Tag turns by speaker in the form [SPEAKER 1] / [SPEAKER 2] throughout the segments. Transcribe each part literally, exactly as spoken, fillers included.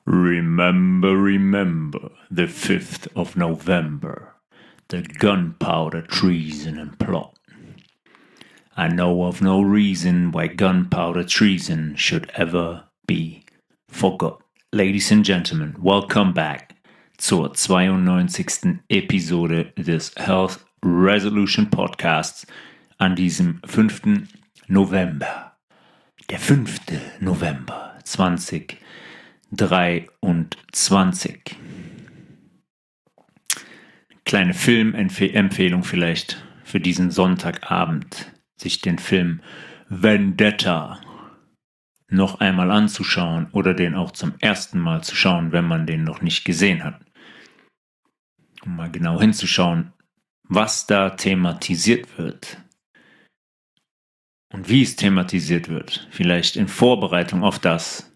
[SPEAKER 1] Remember, remember, the fifth of November, the gunpowder treason and plot. I know of no reason why gunpowder treason should ever be forgot. Ladies and gentlemen, welcome back zur zweiundneunzigsten Episode des Health Resolution Podcasts an diesem fünften November. Der fünfte November zweitausenddreiundzwanzig. Kleine Filmempfehlung vielleicht für diesen Sonntagabend, sich den Film Vendetta noch einmal anzuschauen oder den auch zum ersten Mal zu schauen, wenn man den noch nicht gesehen hat. Um mal genau hinzuschauen, was da thematisiert wird und wie es thematisiert wird. Vielleicht in Vorbereitung auf das,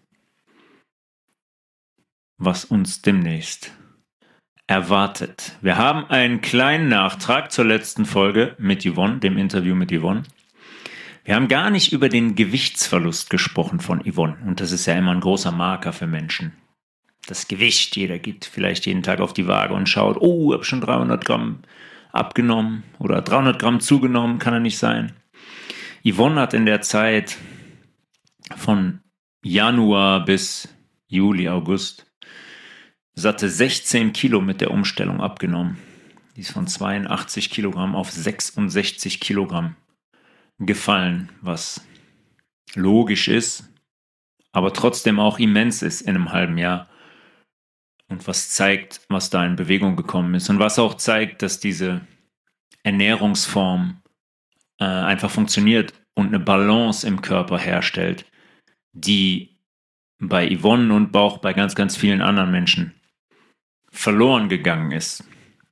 [SPEAKER 1] was uns demnächst erwartet. Wir haben einen kleinen Nachtrag zur letzten Folge mit Yvonne, dem Interview mit Yvonne. Wir haben gar nicht über den Gewichtsverlust gesprochen von Yvonne. Und das ist ja immer ein großer Marker für Menschen. Das Gewicht, jeder geht vielleicht jeden Tag auf die Waage und schaut, oh, ich habe schon dreihundert Gramm abgenommen oder dreihundert Gramm zugenommen, kann er nicht sein. Yvonne hat in der Zeit von Januar bis Juli, August satte sechzehn Kilo mit der Umstellung abgenommen. Die ist von zweiundachtzig Kilogramm auf sechsundsechzig Kilogramm gefallen, was logisch ist, aber trotzdem auch immens ist in einem halben Jahr. Und was zeigt, was da in Bewegung gekommen ist. Und was auch zeigt, dass diese Ernährungsform äh, einfach funktioniert und eine Balance im Körper herstellt, die bei Yvonne und auch bei ganz, ganz vielen anderen Menschen verloren gegangen ist.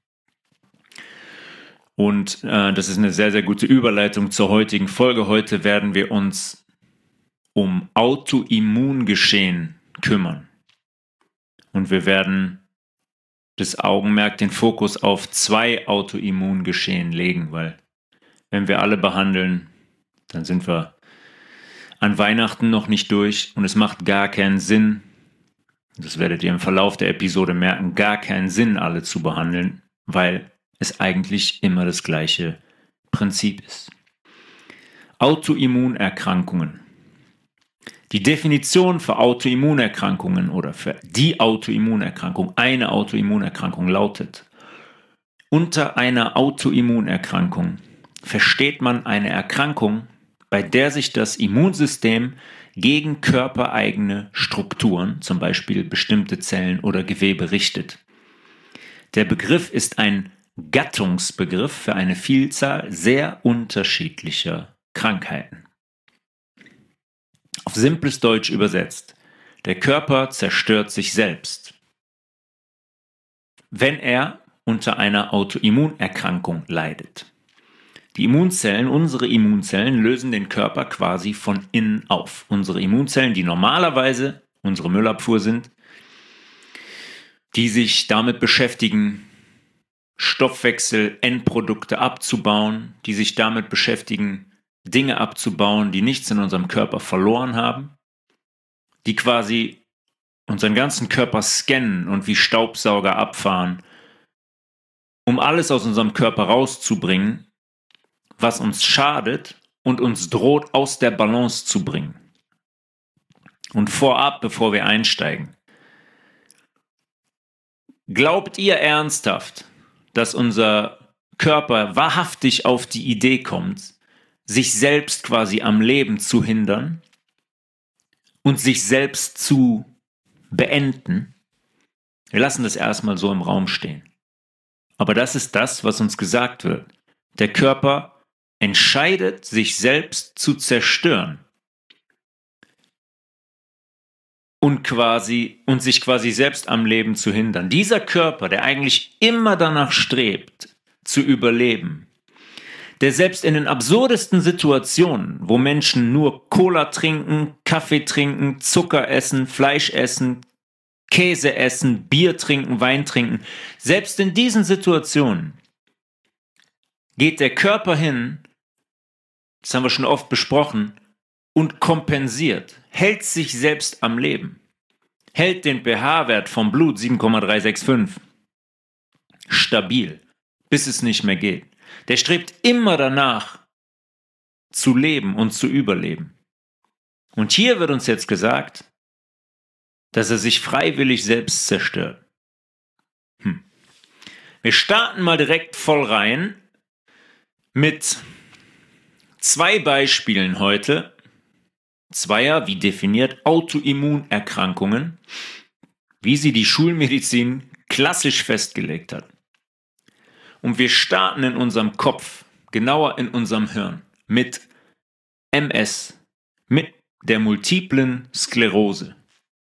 [SPEAKER 1] Und äh, das ist eine sehr, sehr gute Überleitung zur heutigen Folge. Heute werden wir uns um Autoimmungeschehen kümmern. Und wir werden das Augenmerk, den Fokus auf zwei Autoimmungeschehen legen, weil wenn wir alle behandeln, dann sind wir an Weihnachten noch nicht durch und es macht gar keinen Sinn, das werdet ihr im Verlauf der Episode merken, gar keinen Sinn, alle zu behandeln, weil es eigentlich immer das gleiche Prinzip ist. Autoimmunerkrankungen. Die Definition für Autoimmunerkrankungen oder für die Autoimmunerkrankung, eine Autoimmunerkrankung lautet: Unter einer Autoimmunerkrankung versteht man eine Erkrankung, bei der sich das Immunsystem gegen körpereigene Strukturen, zum Beispiel bestimmte Zellen oder Gewebe, richtet. Der Begriff ist ein Gattungsbegriff für eine Vielzahl sehr unterschiedlicher Krankheiten. Auf simples Deutsch übersetzt: Der Körper zerstört sich selbst, wenn er unter einer Autoimmunerkrankung leidet. Die Immunzellen, unsere Immunzellen, lösen den Körper quasi von innen auf. Unsere Immunzellen, die normalerweise unsere Müllabfuhr sind, die sich damit beschäftigen, Stoffwechsel-Endprodukte abzubauen, die sich damit beschäftigen, Dinge abzubauen, die nichts in unserem Körper verloren haben, die quasi unseren ganzen Körper scannen und wie Staubsauger abfahren, um alles aus unserem Körper rauszubringen, was uns schadet und uns droht, aus der Balance zu bringen. Und vorab, bevor wir einsteigen: Glaubt ihr ernsthaft, dass unser Körper wahrhaftig auf die Idee kommt, sich selbst quasi am Leben zu hindern und sich selbst zu beenden? Wir lassen das erstmal so im Raum stehen. Aber das ist das, was uns gesagt wird. Der Körper entscheidet, sich selbst zu zerstören und quasi und sich quasi selbst am Leben zu hindern. Dieser Körper, der eigentlich immer danach strebt, zu überleben, der selbst in den absurdesten Situationen, wo Menschen nur Cola trinken, Kaffee trinken, Zucker essen, Fleisch essen, Käse essen, Bier trinken, Wein trinken, selbst in diesen Situationen geht der Körper hin, das haben wir schon oft besprochen, und kompensiert, hält sich selbst am Leben. hält den pH-Wert vom Blut sieben Komma drei sechs fünf stabil, bis es nicht mehr geht. Der strebt immer danach, zu leben und zu überleben. Und hier wird uns jetzt gesagt, dass er sich freiwillig selbst zerstört. Hm. Wir starten mal direkt voll rein mit zwei Beispielen heute. Zweier, wie definiert, Autoimmunerkrankungen, wie sie die Schulmedizin klassisch festgelegt hat. Und wir starten in unserem Kopf, genauer in unserem Hirn, mit M S, mit der multiplen Sklerose.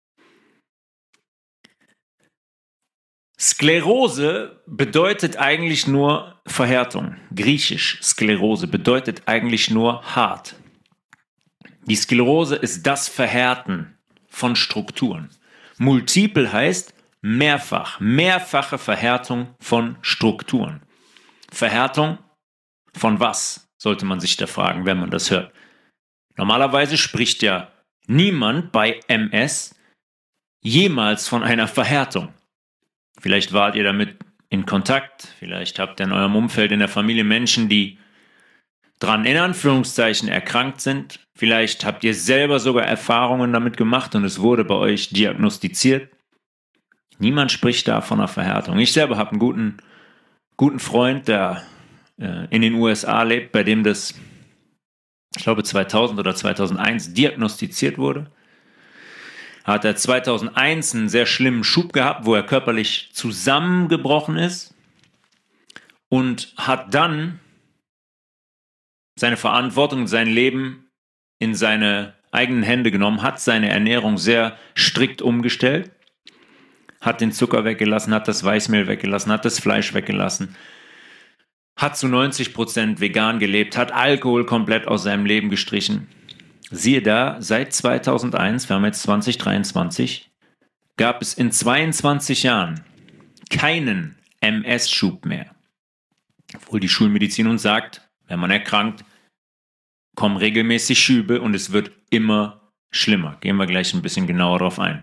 [SPEAKER 1] Sklerose bedeutet eigentlich nur Verhärtung. Griechisch Sklerose bedeutet eigentlich nur hart. Die Sklerose ist das Verhärten von Strukturen. Multiple heißt mehrfach, mehrfache Verhärtung von Strukturen. Verhärtung von was, sollte man sich da fragen, wenn man das hört. Normalerweise spricht ja niemand bei M S jemals von einer Verhärtung. Vielleicht wart ihr damit in Kontakt, vielleicht habt ihr in eurem Umfeld, in der Familie Menschen, die dran in Anführungszeichen erkrankt sind. Vielleicht habt ihr selber sogar Erfahrungen damit gemacht und es wurde bei euch diagnostiziert. Niemand spricht da von einer Verhärtung. Ich selber habe einen guten, guten Freund, der äh, in den U S A lebt, bei dem das, ich glaube zweitausend oder zweitausendeins diagnostiziert wurde. Hat er zweitausendeins einen sehr schlimmen Schub gehabt, wo er körperlich zusammengebrochen ist und hat dann seine Verantwortung, sein Leben in seine eigenen Hände genommen, hat seine Ernährung sehr strikt umgestellt, hat den Zucker weggelassen, hat das Weißmehl weggelassen, hat das Fleisch weggelassen, hat zu neunzig Prozent vegan gelebt, hat Alkohol komplett aus seinem Leben gestrichen. Siehe da, seit zweitausendeins, wir haben jetzt zwanzig dreiundzwanzig, gab es in zweiundzwanzig Jahren keinen M S-Schub mehr. Obwohl die Schulmedizin uns sagt, wenn man erkrankt, kommen regelmäßig Schübe und es wird immer schlimmer. Gehen wir gleich ein bisschen genauer drauf ein.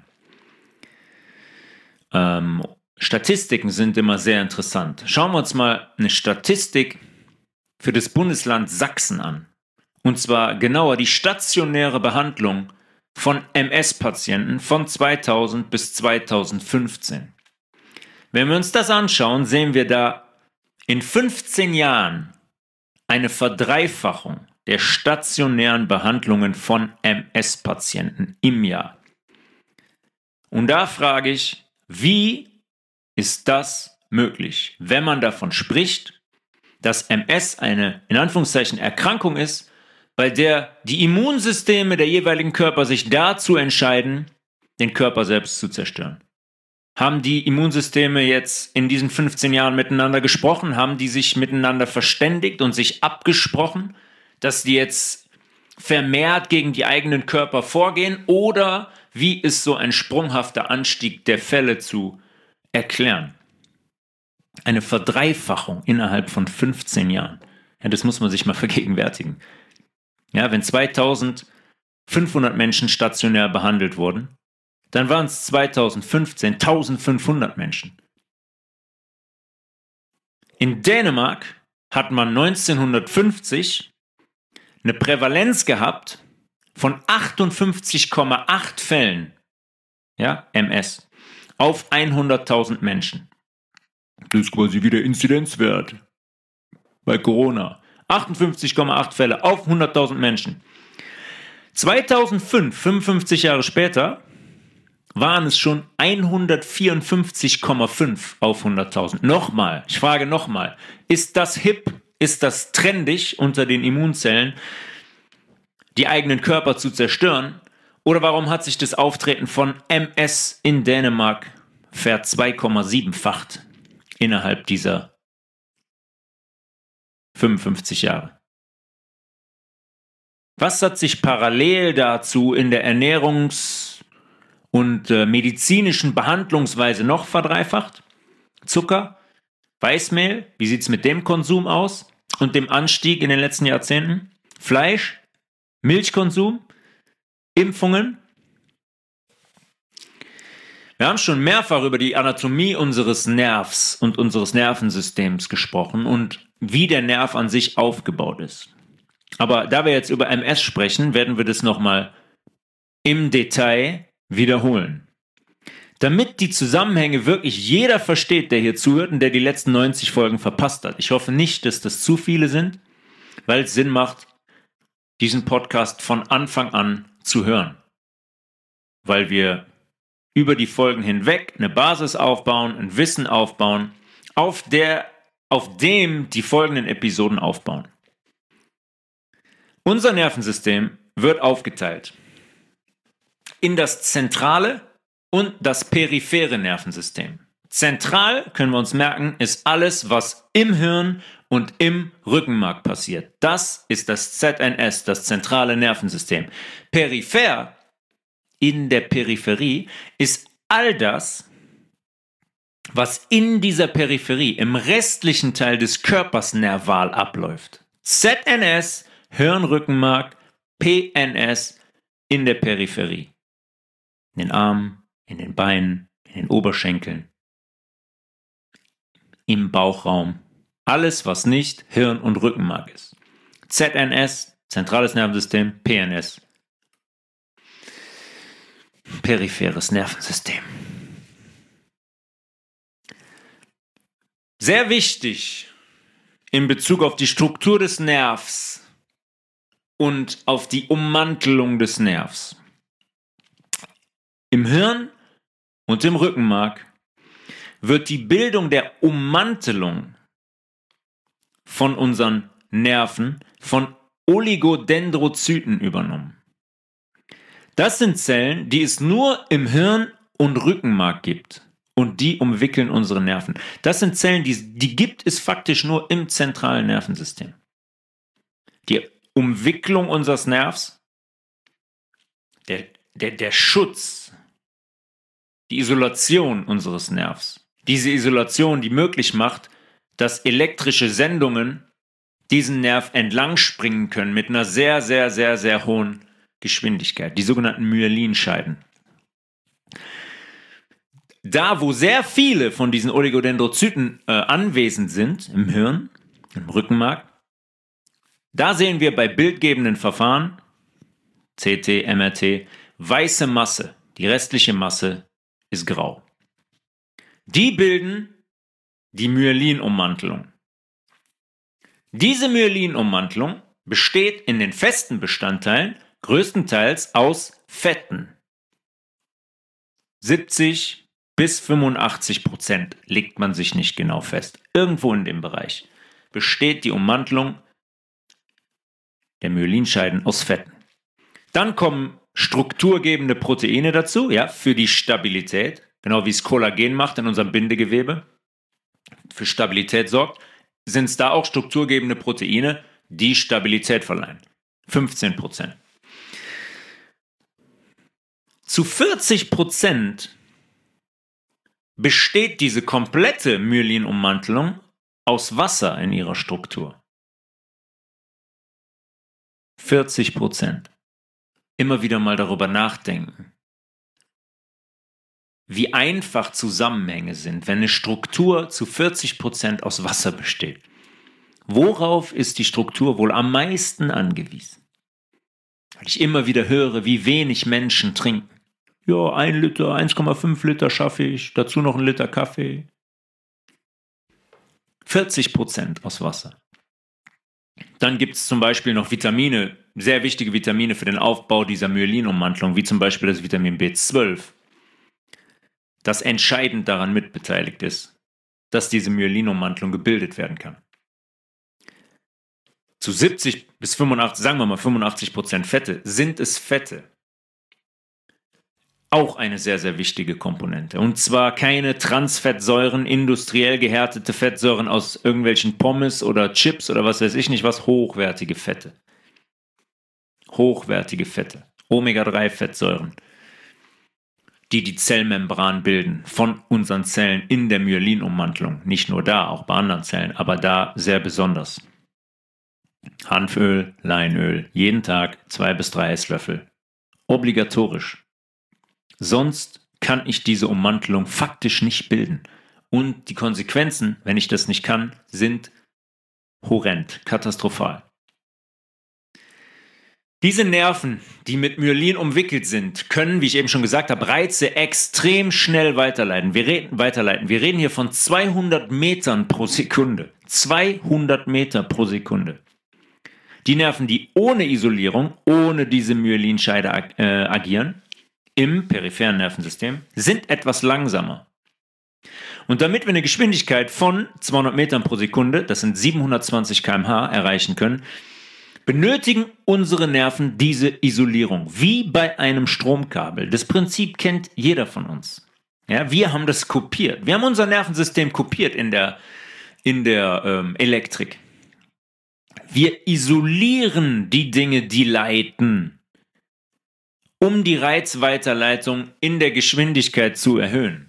[SPEAKER 1] Ähm, Statistiken sind immer sehr interessant. Schauen wir uns mal eine Statistik für das Bundesland Sachsen an. Und zwar genauer die stationäre Behandlung von M S-Patienten von zweitausend bis zweitausendfünfzehn. Wenn wir uns das anschauen, sehen wir da in fünfzehn Jahren eine Verdreifachung der stationären Behandlungen von M S-Patienten im Jahr. Und da frage ich, wie ist das möglich, wenn man davon spricht, dass M S eine, in Anführungszeichen, Erkrankung ist, bei der die Immunsysteme der jeweiligen Körper sich dazu entscheiden, den Körper selbst zu zerstören? Haben die Immunsysteme jetzt in diesen fünfzehn Jahren miteinander gesprochen? Haben die sich miteinander verständigt und sich abgesprochen, dass die jetzt vermehrt gegen die eigenen Körper vorgehen? Oder wie ist so ein sprunghafter Anstieg der Fälle zu erklären? Eine Verdreifachung innerhalb von fünfzehn Jahren. Ja, das muss man sich mal vergegenwärtigen. Ja, wenn zweitausendfünfhundert Menschen stationär behandelt wurden, dann waren es zweitausendfünfzehn eintausendfünfhundert Menschen. In Dänemark hat man neunzehnhundertfünfzig eine Prävalenz gehabt von achtundfünfzig Komma acht Fällen, ja, M S, auf hunderttausend Menschen. Das ist quasi wie der Inzidenzwert bei Corona. achtundfünfzig Komma acht Fälle auf hunderttausend Menschen. zweitausendfünf, fünfundfünfzig Jahre später, waren es schon hundertvierundfünfzig Komma fünf auf hunderttausend. Nochmal, ich frage nochmal, ist das hip, ist das trendig unter den Immunzellen, die eigenen Körper zu zerstören? Oder warum hat sich das Auftreten von M S in Dänemark ver zwei Komma sieben-facht innerhalb dieser fünfundfünfzig Jahre? Was hat sich parallel dazu in der Ernährungs- und äh, medizinischen Behandlungsweise noch verdreifacht? Zucker, Weißmehl, wie sieht es mit dem Konsum aus und dem Anstieg in den letzten Jahrzehnten? Fleisch, Milchkonsum, Impfungen. Wir haben schon mehrfach über die Anatomie unseres Nervs und unseres Nervensystems gesprochen und wie der Nerv an sich aufgebaut ist. Aber da wir jetzt über M S sprechen, werden wir das nochmal im Detail wiederholen. Damit die Zusammenhänge wirklich jeder versteht, der hier zuhört und der die letzten neunzig Folgen verpasst hat. Ich hoffe nicht, dass das zu viele sind, weil es Sinn macht, diesen Podcast von Anfang an zu hören. Weil wir über die Folgen hinweg eine Basis aufbauen, ein Wissen aufbauen, auf der, auf dem die folgenden Episoden aufbauen. Unser Nervensystem wird aufgeteilt in das zentrale und das periphere Nervensystem. Zentral, können wir uns merken, ist alles, was im Hirn und im Rückenmark passiert. Das ist das Z N S, das zentrale Nervensystem. Peripher, in der Peripherie, ist all das, was in dieser Peripherie, im restlichen Teil des Körpers nerval abläuft. Z N S, Hirnrückenmark, P N S in der Peripherie. In den Armen, in den Beinen, in den Oberschenkeln, im Bauchraum. Alles, was nicht Hirn und Rückenmark ist. Z N S, zentrales Nervensystem, P N S, peripheres Nervensystem. Sehr wichtig in Bezug auf die Struktur des Nervs und auf die Ummantelung des Nervs. Im Hirn und im Rückenmark wird die Bildung der Ummantelung von unseren Nerven von Oligodendrozyten übernommen. Das sind Zellen, die es nur im Hirn und Rückenmark gibt und die umwickeln unsere Nerven. Das sind Zellen, die, die gibt es faktisch nur im zentralen Nervensystem. Die Umwicklung unseres Nervs, der, der, der Schutz, die Isolation unseres Nervs. Diese Isolation, die möglich macht, dass elektrische Sendungen diesen Nerv entlang springen können mit einer sehr, sehr, sehr, sehr hohen Geschwindigkeit, die sogenannten Myelinscheiden. Da, wo sehr viele von diesen Oligodendrozyten äh, anwesend sind, im Hirn, im Rückenmark, da sehen wir bei bildgebenden Verfahren, C T, M R T, weiße Masse. Die restliche Masse ist grau. Die bilden die Myelinummantelung. Diese Myelinummantelung besteht in den festen Bestandteilen größtenteils aus Fetten. siebzig bis fünfundachtzig Prozent legt man sich nicht genau fest. Irgendwo in dem Bereich besteht die Ummantelung der Myelinscheiden aus Fetten. Dann kommen strukturgebende Proteine dazu, ja, für die Stabilität, genau wie es Kollagen macht in unserem Bindegewebe, für Stabilität sorgt, sind es da auch strukturgebende Proteine, die Stabilität verleihen. fünfzehn Prozent. Zu vierzig Prozent besteht diese komplette Myelinummantelung aus Wasser in ihrer Struktur. vierzig Prozent. Immer wieder mal darüber nachdenken, wie einfach Zusammenhänge sind, wenn eine Struktur zu vierzig Prozent aus Wasser besteht. Worauf ist die Struktur wohl am meisten angewiesen? Weil ich immer wieder höre, wie wenig Menschen trinken. Ja, ein Liter, eins Komma fünf Liter schaffe ich, dazu noch ein Liter Kaffee. vierzig Prozent aus Wasser. Dann gibt es zum Beispiel noch Vitamine, sehr wichtige Vitamine für den Aufbau dieser Myelinummantelung, wie zum Beispiel das Vitamin B zwölf, das entscheidend daran mitbeteiligt ist, dass diese Myelinummantelung gebildet werden kann. Zu siebzig bis fünfundachtzig, sagen wir mal fünfundachtzig Prozent Fette, sind es Fette. Auch eine sehr, sehr wichtige Komponente. Und zwar keine Transfettsäuren, industriell gehärtete Fettsäuren aus irgendwelchen Pommes oder Chips oder was weiß ich nicht was, hochwertige Fette. Hochwertige Fette. Omega drei Fettsäuren, die die Zellmembran bilden von unseren Zellen in der Myelinummantelung. Nicht nur da, auch bei anderen Zellen, aber da sehr besonders. Hanföl, Leinöl, jeden Tag zwei bis drei Esslöffel. Obligatorisch. Sonst kann ich diese Ummantelung faktisch nicht bilden. Und die Konsequenzen, wenn ich das nicht kann, sind horrend, katastrophal. Diese Nerven, die mit Myelin umwickelt sind, können, wie ich eben schon gesagt habe, Reize extrem schnell weiterleiten. Wir reden, weiterleiten. Wir reden hier von zweihundert Metern pro Sekunde. zweihundert Meter pro Sekunde. Die Nerven, die ohne Isolierung, ohne diese Myelinscheide ag- äh, agieren, im peripheren Nervensystem, sind etwas langsamer. Und damit wir eine Geschwindigkeit von zweihundert Metern pro Sekunde, das sind siebenhundertzwanzig Kilometer pro Stunde, erreichen können, benötigen unsere Nerven diese Isolierung, wie bei einem Stromkabel. Das Prinzip kennt jeder von uns. Ja, wir haben das kopiert. Wir haben unser Nervensystem kopiert in der, in der ähm, Elektrik. Wir isolieren die Dinge, die leiten, um die Reizweiterleitung in der Geschwindigkeit zu erhöhen.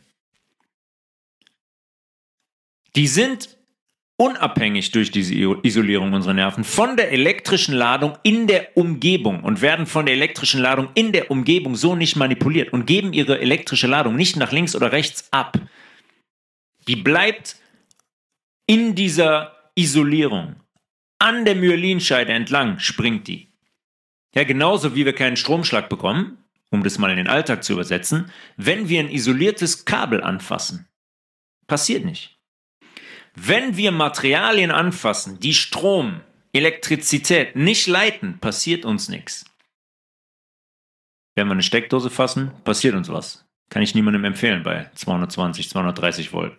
[SPEAKER 1] Die sind unabhängig durch diese Isolierung unserer Nerven von der elektrischen Ladung in der Umgebung und werden von der elektrischen Ladung in der Umgebung so nicht manipuliert und geben ihre elektrische Ladung nicht nach links oder rechts ab. Die bleibt in dieser Isolierung. An der Myelinscheide entlang springt die. Ja, genauso wie wir keinen Stromschlag bekommen, um das mal in den Alltag zu übersetzen, wenn wir ein isoliertes Kabel anfassen. Passiert nicht. Wenn wir Materialien anfassen, die Strom, Elektrizität nicht leiten, passiert uns nichts. Wenn wir eine Steckdose fassen, passiert uns was. Kann ich niemandem empfehlen bei zweihundertzwanzig, zweihundertdreißig Volt.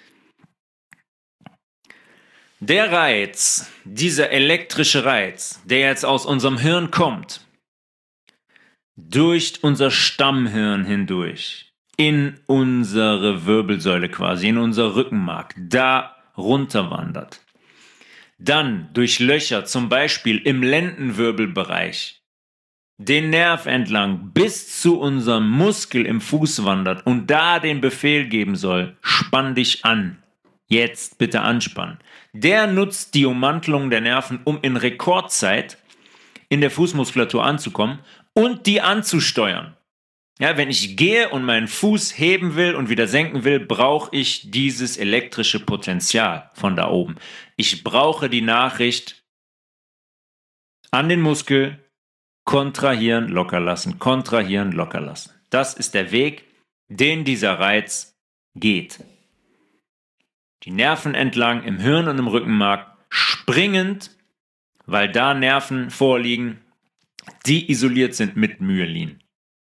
[SPEAKER 1] Der Reiz, dieser elektrische Reiz, der jetzt aus unserem Hirn kommt, durch unser Stammhirn hindurch, in unsere Wirbelsäule quasi, in unser Rückenmark, da runterwandert. Dann durch Löcher, zum Beispiel im Lendenwirbelbereich, den Nerv entlang bis zu unserem Muskel im Fuß wandert und da den Befehl geben soll, spann dich an. Jetzt bitte anspannen. Der nutzt die Ummantelung der Nerven, um in Rekordzeit in der Fußmuskulatur anzukommen und die anzusteuern. Ja, wenn ich gehe und meinen Fuß heben will und wieder senken will, brauche ich dieses elektrische Potenzial von da oben. Ich brauche die Nachricht an den Muskel, kontrahieren, locker lassen, kontrahieren, locker lassen. Das ist der Weg, den dieser Reiz geht. Die Nerven entlang im Hirn und im Rückenmark, springend, weil da Nerven vorliegen, die isoliert sind mit Myelin.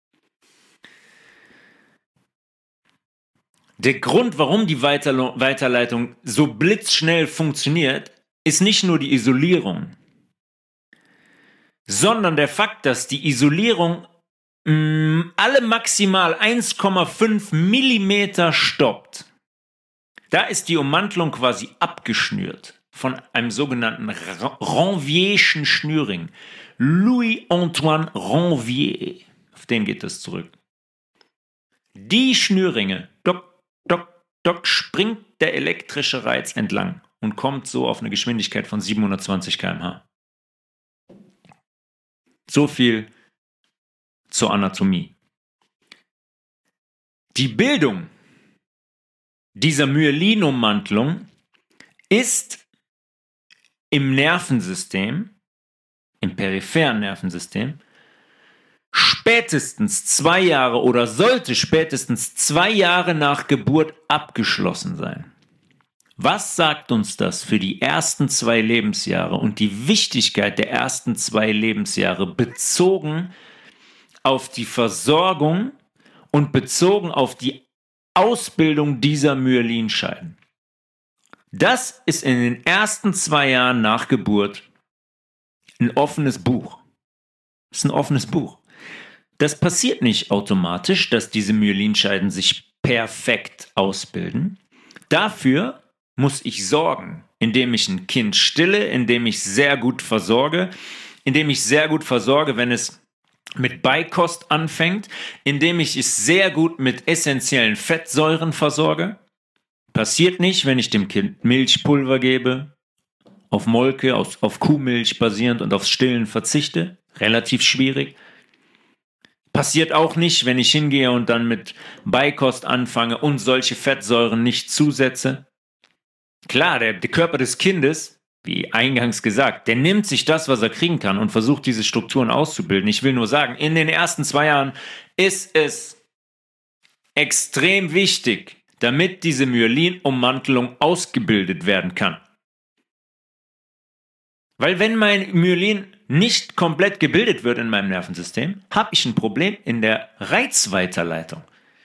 [SPEAKER 1] Der Grund, warum die Weiterleitung so blitzschnell funktioniert, ist nicht nur die Isolierung, sondern der Fakt, dass die Isolierung mh, alle maximal eins Komma fünf Millimeter stoppt. Da ist die Ummantelung quasi abgeschnürt von einem sogenannten Ranvierschen Schnürring. Louis-Antoine Ranvier, auf den geht es zurück. Die Schnürringe, dock, dock, dock, springt der elektrische Reiz entlang und kommt so auf eine Geschwindigkeit von siebenhundertzwanzig Kilometer pro Stunde. So viel zur Anatomie. Die Bildung dieser Myelinummantelung ist im Nervensystem, im peripheren Nervensystem, spätestens zwei Jahre oder sollte spätestens zwei Jahre nach Geburt abgeschlossen sein. Was sagt uns das für die ersten zwei Lebensjahre und die Wichtigkeit der ersten zwei Lebensjahre bezogen auf die Versorgung und bezogen auf die Ausbildung dieser Myelinscheiden? Das ist in den ersten zwei Jahren nach Geburt ein offenes Buch. Das ist ein offenes Buch. Das passiert nicht automatisch, dass diese Myelinscheiden sich perfekt ausbilden. Dafür muss ich sorgen, indem ich ein Kind stille, indem ich sehr gut versorge, indem ich sehr gut versorge, wenn es mit Beikost anfängt, indem ich es sehr gut mit essentiellen Fettsäuren versorge. Passiert nicht, wenn ich dem Kind Milchpulver gebe, auf Molke, auf, auf Kuhmilch basierend und aufs Stillen verzichte. Relativ schwierig. Passiert auch nicht, wenn ich hingehe und dann mit Beikost anfange und solche Fettsäuren nicht zusetze. Klar, der, der Körper des Kindes, wie eingangs gesagt, der nimmt sich das, was er kriegen kann und versucht, diese Strukturen auszubilden. Ich will nur sagen, in den ersten zwei Jahren ist es extrem wichtig, damit diese Myelin-Ummantelung ausgebildet werden kann. Weil wenn mein Myelin nicht komplett gebildet wird in meinem Nervensystem, habe ich ein Problem in der Reizweiterleitung.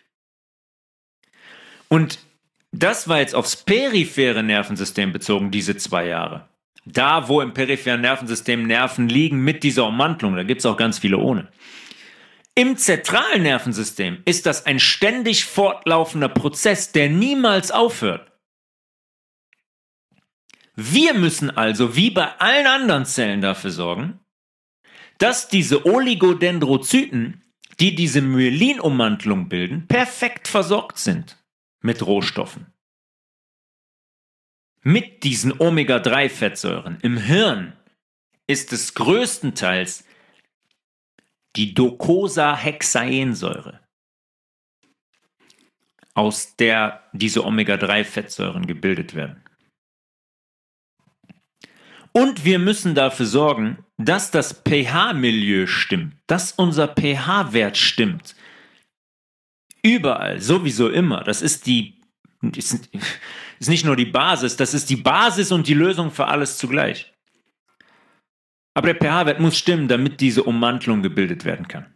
[SPEAKER 1] Und das war jetzt aufs periphere Nervensystem bezogen, diese zwei Jahre. Da, wo im peripheren Nervensystem Nerven liegen mit dieser Ummantelung, da gibt es auch ganz viele ohne. Im zentralen Nervensystem ist das ein ständig fortlaufender Prozess, der niemals aufhört. Wir müssen also, wie bei allen anderen Zellen, dafür sorgen, dass diese Oligodendrozyten, die diese Myelin-Ummantelung bilden, perfekt versorgt sind mit Rohstoffen. Mit diesen Omega drei Fettsäuren. Im Hirn ist es größtenteils die Docosahexaensäure, aus der diese Omega drei Fettsäuren gebildet werden. Und wir müssen dafür sorgen, dass das pH-Milieu stimmt, dass unser pH-Wert stimmt. Überall, sowieso immer. Das ist die, ist, ist nicht nur die Basis, das ist die Basis und die Lösung für alles zugleich. Aber der pH-Wert muss stimmen, damit diese Ummantelung gebildet werden kann.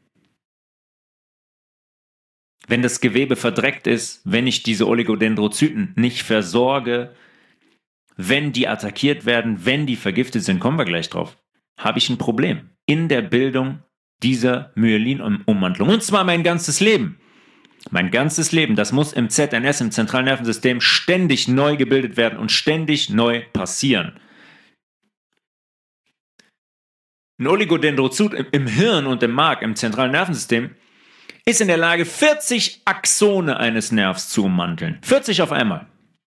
[SPEAKER 1] Wenn das Gewebe verdreckt ist, wenn ich diese Oligodendrozyten nicht versorge, wenn die attackiert werden, wenn die vergiftet sind, kommen wir gleich drauf, habe ich ein Problem in der Bildung dieser Myelin-Ummantelung. Und zwar mein ganzes Leben. Mein ganzes Leben, das muss im Z N S, im zentralen Nervensystem, ständig neu gebildet werden und ständig neu passieren. Ein Oligodendrozyt im Hirn und im Mark, im zentralen Nervensystem, ist in der Lage, vierzig Axone eines Nervs zu ummanteln. vierzig auf einmal.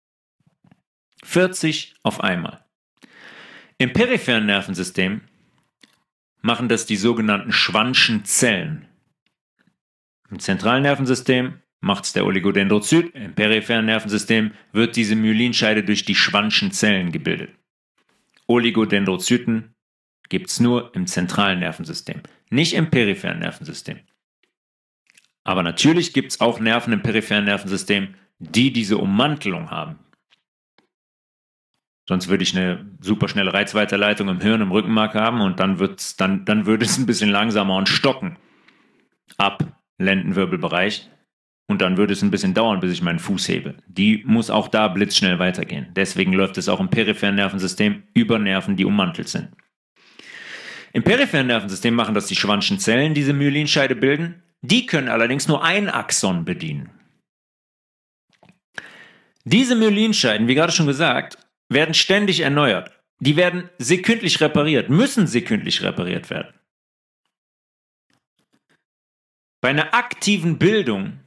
[SPEAKER 1] vierzig auf einmal. Im peripheren Nervensystem machen das die sogenannten Schwann'schen Zellen. Im zentralen Nervensystem macht es der Oligodendrozyt. Im peripheren Nervensystem wird diese Myelinscheide durch die Schwann'schen Zellen gebildet. Oligodendrozyten gibt es nur im zentralen Nervensystem, nicht im peripheren Nervensystem. Aber natürlich gibt es auch Nerven im peripheren Nervensystem, die diese Ummantelung haben. Sonst würde ich eine superschnelle Reizweiterleitung im Hirn, im Rückenmark haben und dann, wird's, dann, dann würde es ein bisschen langsamer und stocken ab Lendenwirbelbereich und dann würde es ein bisschen dauern, bis ich meinen Fuß hebe. Die muss auch da blitzschnell weitergehen. Deswegen läuft es auch im peripheren Nervensystem über Nerven, die ummantelt sind. Im peripheren Nervensystem machen das die Schwann'schen Zellen, diese Myelinscheide bilden. Die können allerdings nur ein Axon bedienen. Diese Myelinscheiden, wie gerade schon gesagt, werden ständig erneuert. Die werden sekündlich repariert, müssen sekündlich repariert werden. Bei einer aktiven Bildung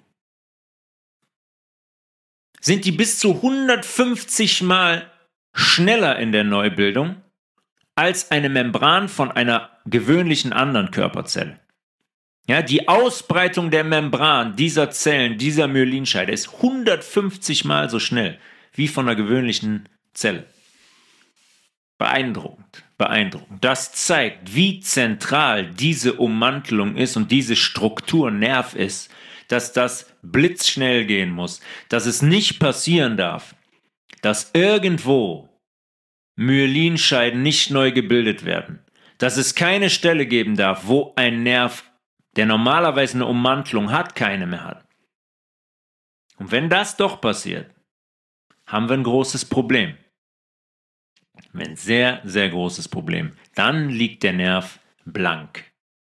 [SPEAKER 1] sind die bis zu hundertfünfzig Mal schneller in der Neubildung als eine Membran von einer gewöhnlichen anderen Körperzelle. Ja, die Ausbreitung der Membran dieser Zellen, dieser Myelinscheide ist hundertfünfzig Mal so schnell wie von einer gewöhnlichen Zelle. Beeindruckend, beeindruckend. Das zeigt, wie zentral diese Ummantelung ist und diese Struktur Nerv ist, dass das blitzschnell gehen muss, dass es nicht passieren darf, dass irgendwo Myelinscheiden nicht neu gebildet werden, dass es keine Stelle geben darf, wo ein Nerv, der normalerweise eine Ummantelung hat, keine mehr hat. Und wenn das doch passiert, haben wir ein großes Problem. Ein sehr, sehr großes Problem. Dann liegt der Nerv blank.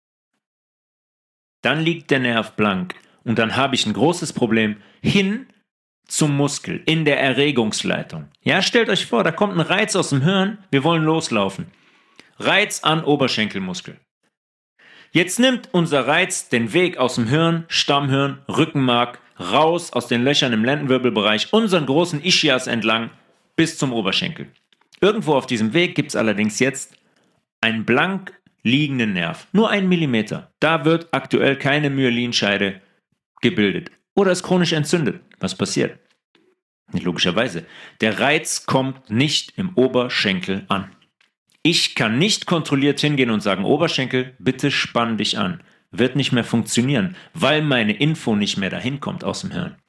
[SPEAKER 1] Dann liegt der Nerv blank und dann habe ich ein großes Problem hin zum Muskel, in der Erregungsleitung. Ja, stellt euch vor, da kommt ein Reiz aus dem Hirn, wir wollen loslaufen. Reiz an Oberschenkelmuskel. Jetzt nimmt unser Reiz den Weg aus dem Hirn, Stammhirn, Rückenmark, raus aus den Löchern im Lendenwirbelbereich, unseren großen Ischias entlang bis zum Oberschenkel. Irgendwo auf diesem Weg gibt es allerdings jetzt ein blank liegenden Nerv. Nur ein Millimeter. Da wird aktuell keine Myelinscheide gebildet. Oder ist chronisch entzündet. Was passiert? Logischerweise. Der Reiz kommt nicht im Oberschenkel an. Ich kann nicht kontrolliert hingehen und sagen, Oberschenkel, bitte spann dich an. Wird nicht mehr funktionieren, weil meine Info nicht mehr dahin kommt aus dem Hirn.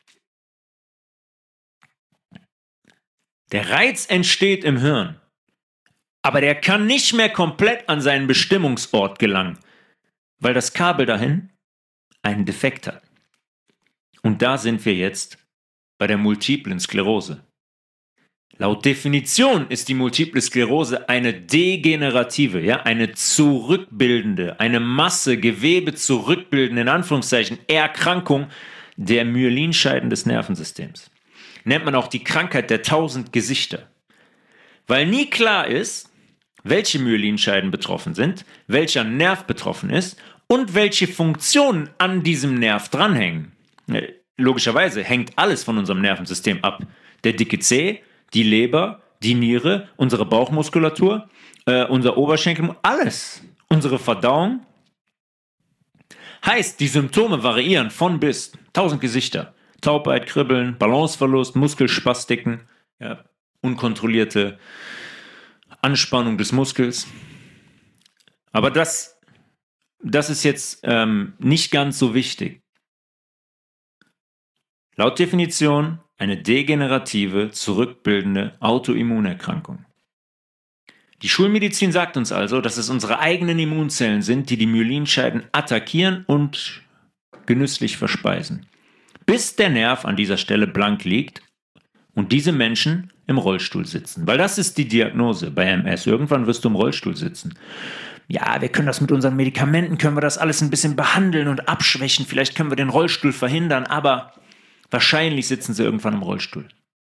[SPEAKER 1] Der Reiz entsteht im Hirn, aber der kann nicht mehr komplett an seinen Bestimmungsort gelangen, weil das Kabel dahin einen Defekt hat. Und da sind wir jetzt bei der multiplen Sklerose. Laut Definition ist die multiple Sklerose eine degenerative, ja, eine zurückbildende, eine Masse, Gewebe zurückbildende, in Anführungszeichen, Erkrankung der Myelinscheiden des Nervensystems. Nennt man auch die Krankheit der tausend Gesichter. Weil nie klar ist, welche Myelinscheiden betroffen sind, welcher Nerv betroffen ist und welche Funktionen an diesem Nerv dranhängen. Logischerweise hängt alles von unserem Nervensystem ab. Der dicke Zeh, die Leber, die Niere, unsere Bauchmuskulatur, äh, unser Oberschenkel, alles. Unsere Verdauung. Heißt, die Symptome variieren von bis. Tausend Gesichter. Taubheit, Kribbeln, Balanceverlust, Muskelspastiken, ja, unkontrollierte Anspannung des Muskels. Aber das, das ist jetzt ähm, nicht ganz so wichtig. Laut Definition eine degenerative, zurückbildende Autoimmunerkrankung. Die Schulmedizin sagt uns also, dass es unsere eigenen Immunzellen sind, die die Myelinscheiden attackieren und genüsslich verspeisen. Bis der Nerv an dieser Stelle blank liegt und diese Menschen im Rollstuhl sitzen. Weil das ist die Diagnose bei M S. Irgendwann wirst du im Rollstuhl sitzen. Ja, wir können das mit unseren Medikamenten, können wir das alles ein bisschen behandeln und abschwächen. Vielleicht können wir den Rollstuhl verhindern, aber wahrscheinlich sitzen sie irgendwann im Rollstuhl.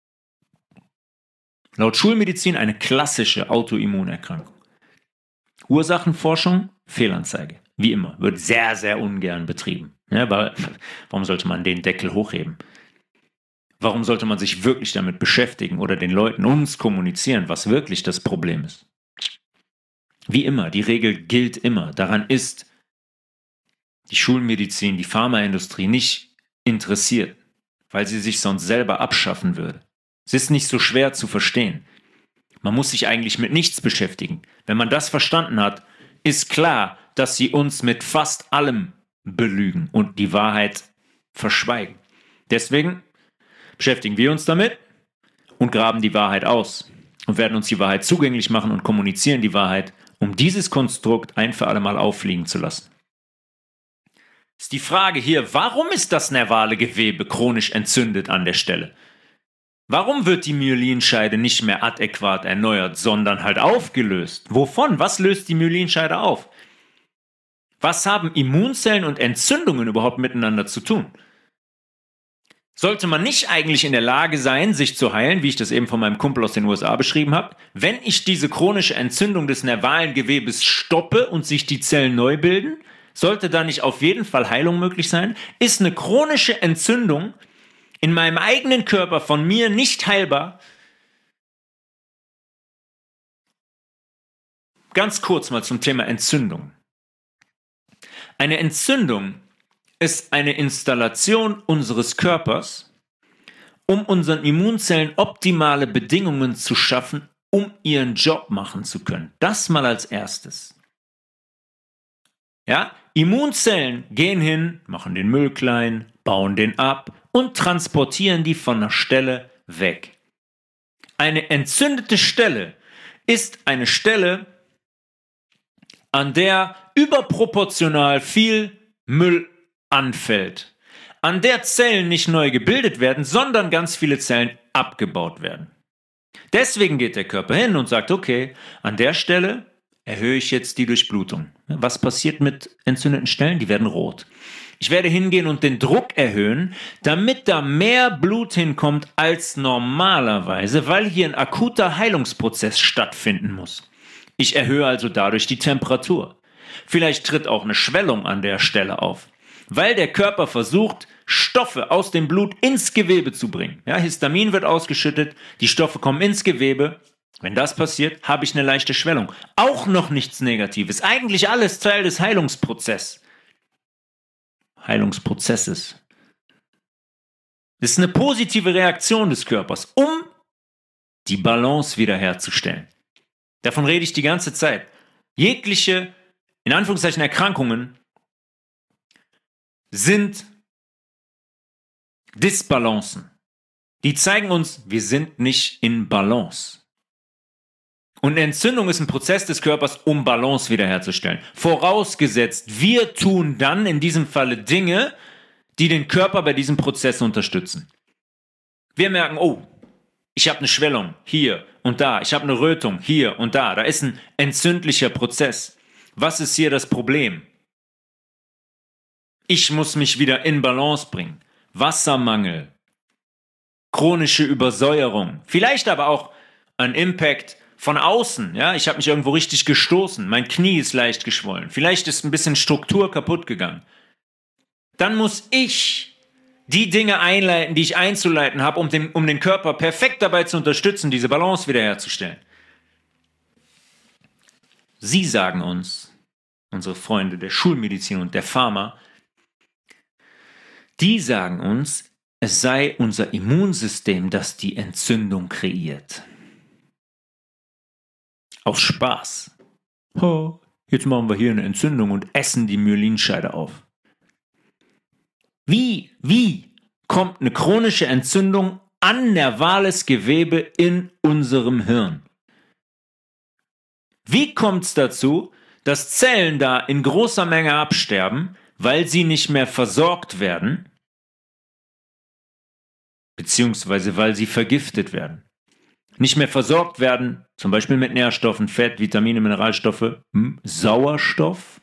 [SPEAKER 1] Laut Schulmedizin eine klassische Autoimmunerkrankung. Ursachenforschung, Fehlanzeige. Wie immer, wird sehr, sehr ungern betrieben. Ja, weil, warum sollte man den Deckel hochheben? Warum sollte man sich wirklich damit beschäftigen oder den Leuten uns kommunizieren, was wirklich das Problem ist? Wie immer, die Regel gilt immer. Daran ist die Schulmedizin, die Pharmaindustrie nicht interessiert, weil sie sich sonst selber abschaffen würde. Es ist nicht so schwer zu verstehen. Man muss sich eigentlich mit nichts beschäftigen. Wenn man das verstanden hat, ist klar, dass sie uns mit fast allem belügen und die Wahrheit verschweigen. Deswegen beschäftigen wir uns damit und graben die Wahrheit aus und werden uns die Wahrheit zugänglich machen und kommunizieren die Wahrheit, um dieses Konstrukt ein für alle Mal auffliegen zu lassen. Ist die Frage hier, warum ist das nervale Gewebe chronisch entzündet an der Stelle? Warum wird die Myelinscheide nicht mehr adäquat erneuert, sondern halt aufgelöst? Wovon? Was löst die Myelinscheide auf? Was haben Immunzellen und Entzündungen überhaupt miteinander zu tun? Sollte man nicht eigentlich in der Lage sein, sich zu heilen, wie ich das eben von meinem Kumpel aus den U S A beschrieben habe, wenn ich diese chronische Entzündung des nervalen Gewebes stoppe und sich die Zellen neu bilden? Sollte da nicht auf jeden Fall Heilung möglich sein? Ist eine chronische Entzündung in meinem eigenen Körper von mir nicht heilbar? Ganz kurz mal zum Thema Entzündung. Eine Entzündung ist eine Installation unseres Körpers, um unseren Immunzellen optimale Bedingungen zu schaffen, um ihren Job machen zu können. Das mal als erstes. Ja, Immunzellen gehen hin, machen den Müll klein, bauen den ab und transportieren die von der Stelle weg. Eine entzündete Stelle ist eine Stelle, an der überproportional viel Müll anfällt, an der Zellen nicht neu gebildet werden, sondern ganz viele Zellen abgebaut werden. Deswegen geht der Körper hin und sagt, okay, an der Stelle erhöhe ich jetzt die Durchblutung. Was passiert mit entzündeten Stellen? Die werden rot. Ich werde hingehen und den Druck erhöhen, damit da mehr Blut hinkommt als normalerweise, weil hier ein akuter Heilungsprozess stattfinden muss. Ich erhöhe also dadurch die Temperatur. Vielleicht tritt auch eine Schwellung an der Stelle auf, weil der Körper versucht, Stoffe aus dem Blut ins Gewebe zu bringen. Ja, Histamin wird ausgeschüttet, die Stoffe kommen ins Gewebe Wenn das passiert, habe ich eine leichte Schwellung. Auch noch nichts Negatives. Eigentlich alles Teil des Heilungsprozesses. Heilungsprozesses. Das ist eine positive Reaktion des Körpers, um die Balance wiederherzustellen. Davon rede ich die ganze Zeit. Jegliche, in Anführungszeichen, Erkrankungen sind Disbalancen. Die zeigen uns, wir sind nicht in Balance. Und eine Entzündung ist ein Prozess des Körpers, um Balance wiederherzustellen. Vorausgesetzt, wir tun dann in diesem Falle Dinge, die den Körper bei diesem Prozess unterstützen. Wir merken, oh, ich habe eine Schwellung hier und da, ich habe eine Rötung hier und da. Da ist ein entzündlicher Prozess. Was ist hier das Problem? Ich muss mich wieder in Balance bringen. Wassermangel, chronische Übersäuerung, vielleicht aber auch ein Impact von außen. Ja, ich habe mich irgendwo richtig gestoßen, mein Knie ist leicht geschwollen, vielleicht ist ein bisschen Struktur kaputt gegangen. Dann muss ich die Dinge einleiten, die ich einzuleiten habe, um den, um den Körper perfekt dabei zu unterstützen, diese Balance wiederherzustellen. Sie sagen uns, unsere Freunde der Schulmedizin und der Pharma, die sagen uns, es sei unser Immunsystem, das die Entzündung kreiert. Aus Spaß. Oh, jetzt machen wir hier eine Entzündung und essen die Myelinscheide auf. Wie, wie kommt eine chronische Entzündung an nervales Gewebe in unserem Hirn? Wie kommt es dazu, dass Zellen da in großer Menge absterben, weil sie nicht mehr versorgt werden, beziehungsweise weil sie vergiftet werden? Nicht mehr versorgt werden, zum Beispiel mit Nährstoffen, Fett, Vitamine, Mineralstoffe, hm, Sauerstoff.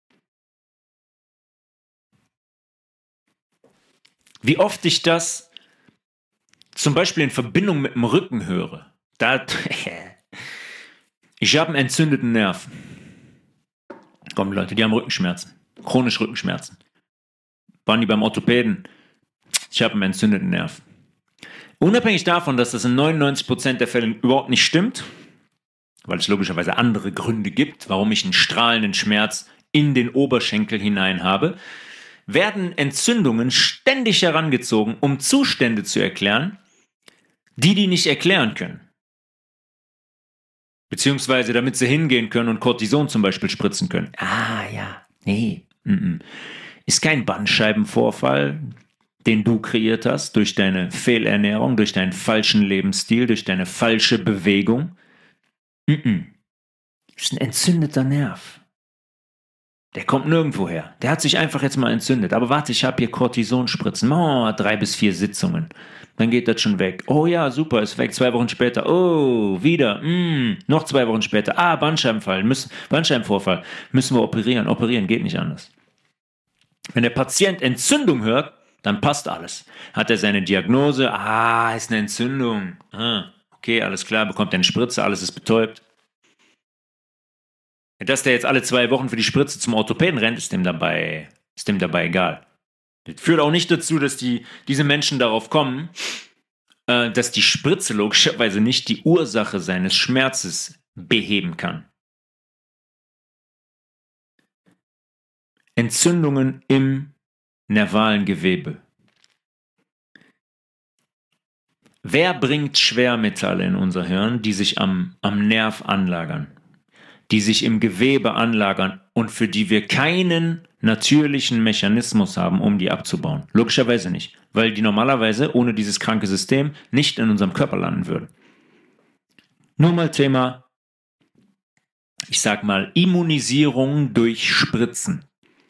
[SPEAKER 1] Wie oft ich das zum Beispiel in Verbindung mit dem Rücken höre. Da, ich habe einen entzündeten Nerv. Kommen Leute, die haben Rückenschmerzen, chronische Rückenschmerzen. Waren die beim Orthopäden? Ich habe einen entzündeten Nerv. Unabhängig davon, dass das in neunundneunzig Prozent der Fälle überhaupt nicht stimmt, weil es logischerweise andere Gründe gibt, warum ich einen strahlenden Schmerz in den Oberschenkel hinein habe, werden Entzündungen ständig herangezogen, um Zustände zu erklären, die die nicht erklären können. Beziehungsweise damit sie hingehen können und Cortison zum Beispiel spritzen können. Ah ja, nee, mm-mm. Ist kein Bandscheibenvorfall, den du kreiert hast durch deine Fehlernährung, durch deinen falschen Lebensstil, durch deine falsche Bewegung. Mm-mm. Ist ein entzündeter Nerv. Der kommt nirgendwo her. Der hat sich einfach jetzt mal entzündet. Aber warte, ich habe hier Cortisonspritzen. Oh, drei bis vier Sitzungen. Dann geht das schon weg. Oh ja, super, ist weg. Zwei Wochen später. Oh, wieder. Mm, noch zwei Wochen später. Ah, Bandscheibenvorfall. Müssen, Bandscheibenvorfall. Müssen wir operieren. Operieren geht nicht anders. Wenn der Patient Entzündung hört, dann passt alles. Hat er seine Diagnose? Ah, ist eine Entzündung. Ah, okay, alles klar. Bekommt er eine Spritze. Alles ist betäubt. Dass der jetzt alle zwei Wochen für die Spritze zum Orthopäden rennt, ist dem dabei, ist dem dabei egal. Das führt auch nicht dazu, dass die, diese Menschen darauf kommen, äh, dass die Spritze logischerweise nicht die Ursache seines Schmerzes beheben kann. Entzündungen im nervalen Gewebe. Wer bringt Schwermetalle in unser Hirn, die sich am, am Nerv anlagern? Die sich im Gewebe anlagern und für die wir keinen natürlichen Mechanismus haben, um die abzubauen. Logischerweise nicht, weil die normalerweise ohne dieses kranke System nicht in unserem Körper landen würden. Nur mal Thema, ich sag mal, Immunisierung durch Spritzen.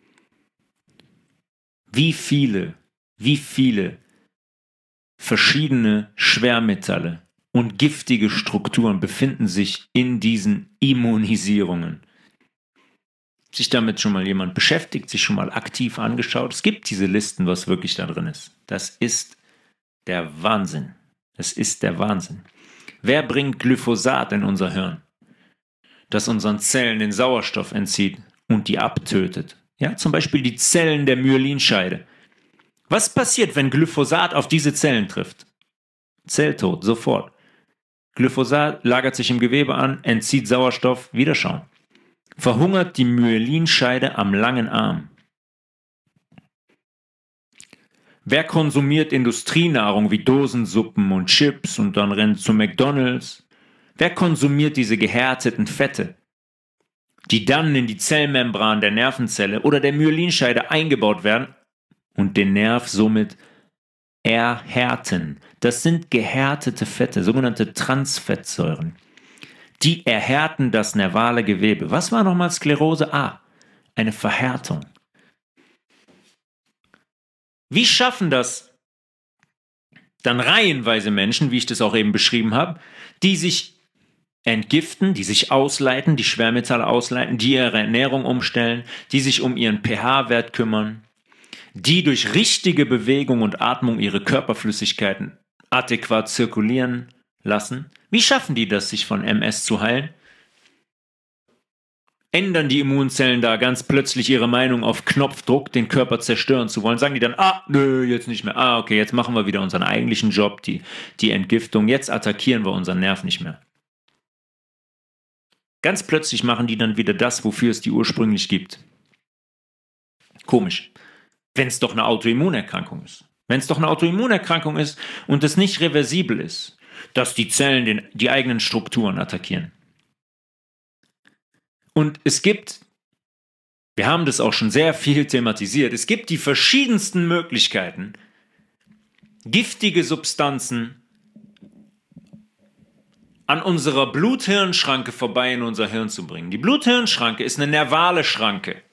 [SPEAKER 1] Wie viele, wie viele verschiedene Schwermetalle und giftige Strukturen befinden sich in diesen Immunisierungen. Sich damit schon mal jemand beschäftigt, sich schon mal aktiv angeschaut. Es gibt diese Listen, was wirklich da drin ist. Das ist der Wahnsinn. Das ist der Wahnsinn. Wer bringt Glyphosat in unser Hirn, das unseren Zellen den Sauerstoff entzieht und die abtötet? Ja, zum Beispiel die Zellen der Myelinscheide. Was passiert, wenn Glyphosat auf diese Zellen trifft? Zelltod, sofort. Glyphosat lagert sich im Gewebe an, entzieht Sauerstoff, wieder schauen. Verhungert die Myelinscheide am langen Arm. Wer konsumiert Industrienahrung wie Dosensuppen und Chips und dann rennt zu McDonald's? Wer konsumiert diese gehärteten Fette, die dann in die Zellmembran der Nervenzelle oder der Myelinscheide eingebaut werden und den Nerv somit erhärten? Das sind gehärtete Fette, sogenannte Transfettsäuren. Die erhärten das nervale Gewebe. Was war nochmal Sklerose? Ah, eine Verhärtung. Wie schaffen das dann reihenweise Menschen, wie ich das auch eben beschrieben habe, die sich entgiften, die sich ausleiten, die Schwermetalle ausleiten, die ihre Ernährung umstellen, die sich um ihren pH-Wert kümmern, die durch richtige Bewegung und Atmung ihre Körperflüssigkeiten adäquat zirkulieren lassen? Wie schaffen die das, sich von M S zu heilen? Ändern die Immunzellen da ganz plötzlich ihre Meinung auf Knopfdruck, den Körper zerstören zu wollen? Sagen die dann, ah, nö, jetzt nicht mehr. Ah, okay, jetzt machen wir wieder unseren eigentlichen Job, die, die Entgiftung. Jetzt attackieren wir unseren Nerv nicht mehr. Ganz plötzlich machen die dann wieder das, wofür es die ursprünglich gibt. Komisch. Wenn es doch eine Autoimmunerkrankung ist. Wenn es doch eine Autoimmunerkrankung ist und es nicht reversibel ist, dass die Zellen den, die eigenen Strukturen attackieren. Und es gibt, wir haben das auch schon sehr viel thematisiert, es gibt die verschiedensten Möglichkeiten, giftige Substanzen an unserer Blut-Hirn-Schranke vorbei in unser Hirn zu bringen. Die Blut-Hirn-Schranke ist eine nervale Schranke,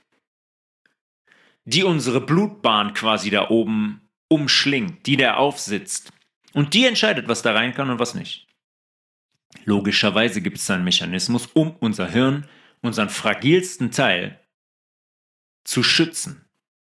[SPEAKER 1] die unsere Blutbahn quasi da oben umschlingt, die da aufsitzt. Und die entscheidet, was da rein kann und was nicht. Logischerweise gibt es einen Mechanismus, um unser Hirn, unseren fragilsten Teil, zu schützen.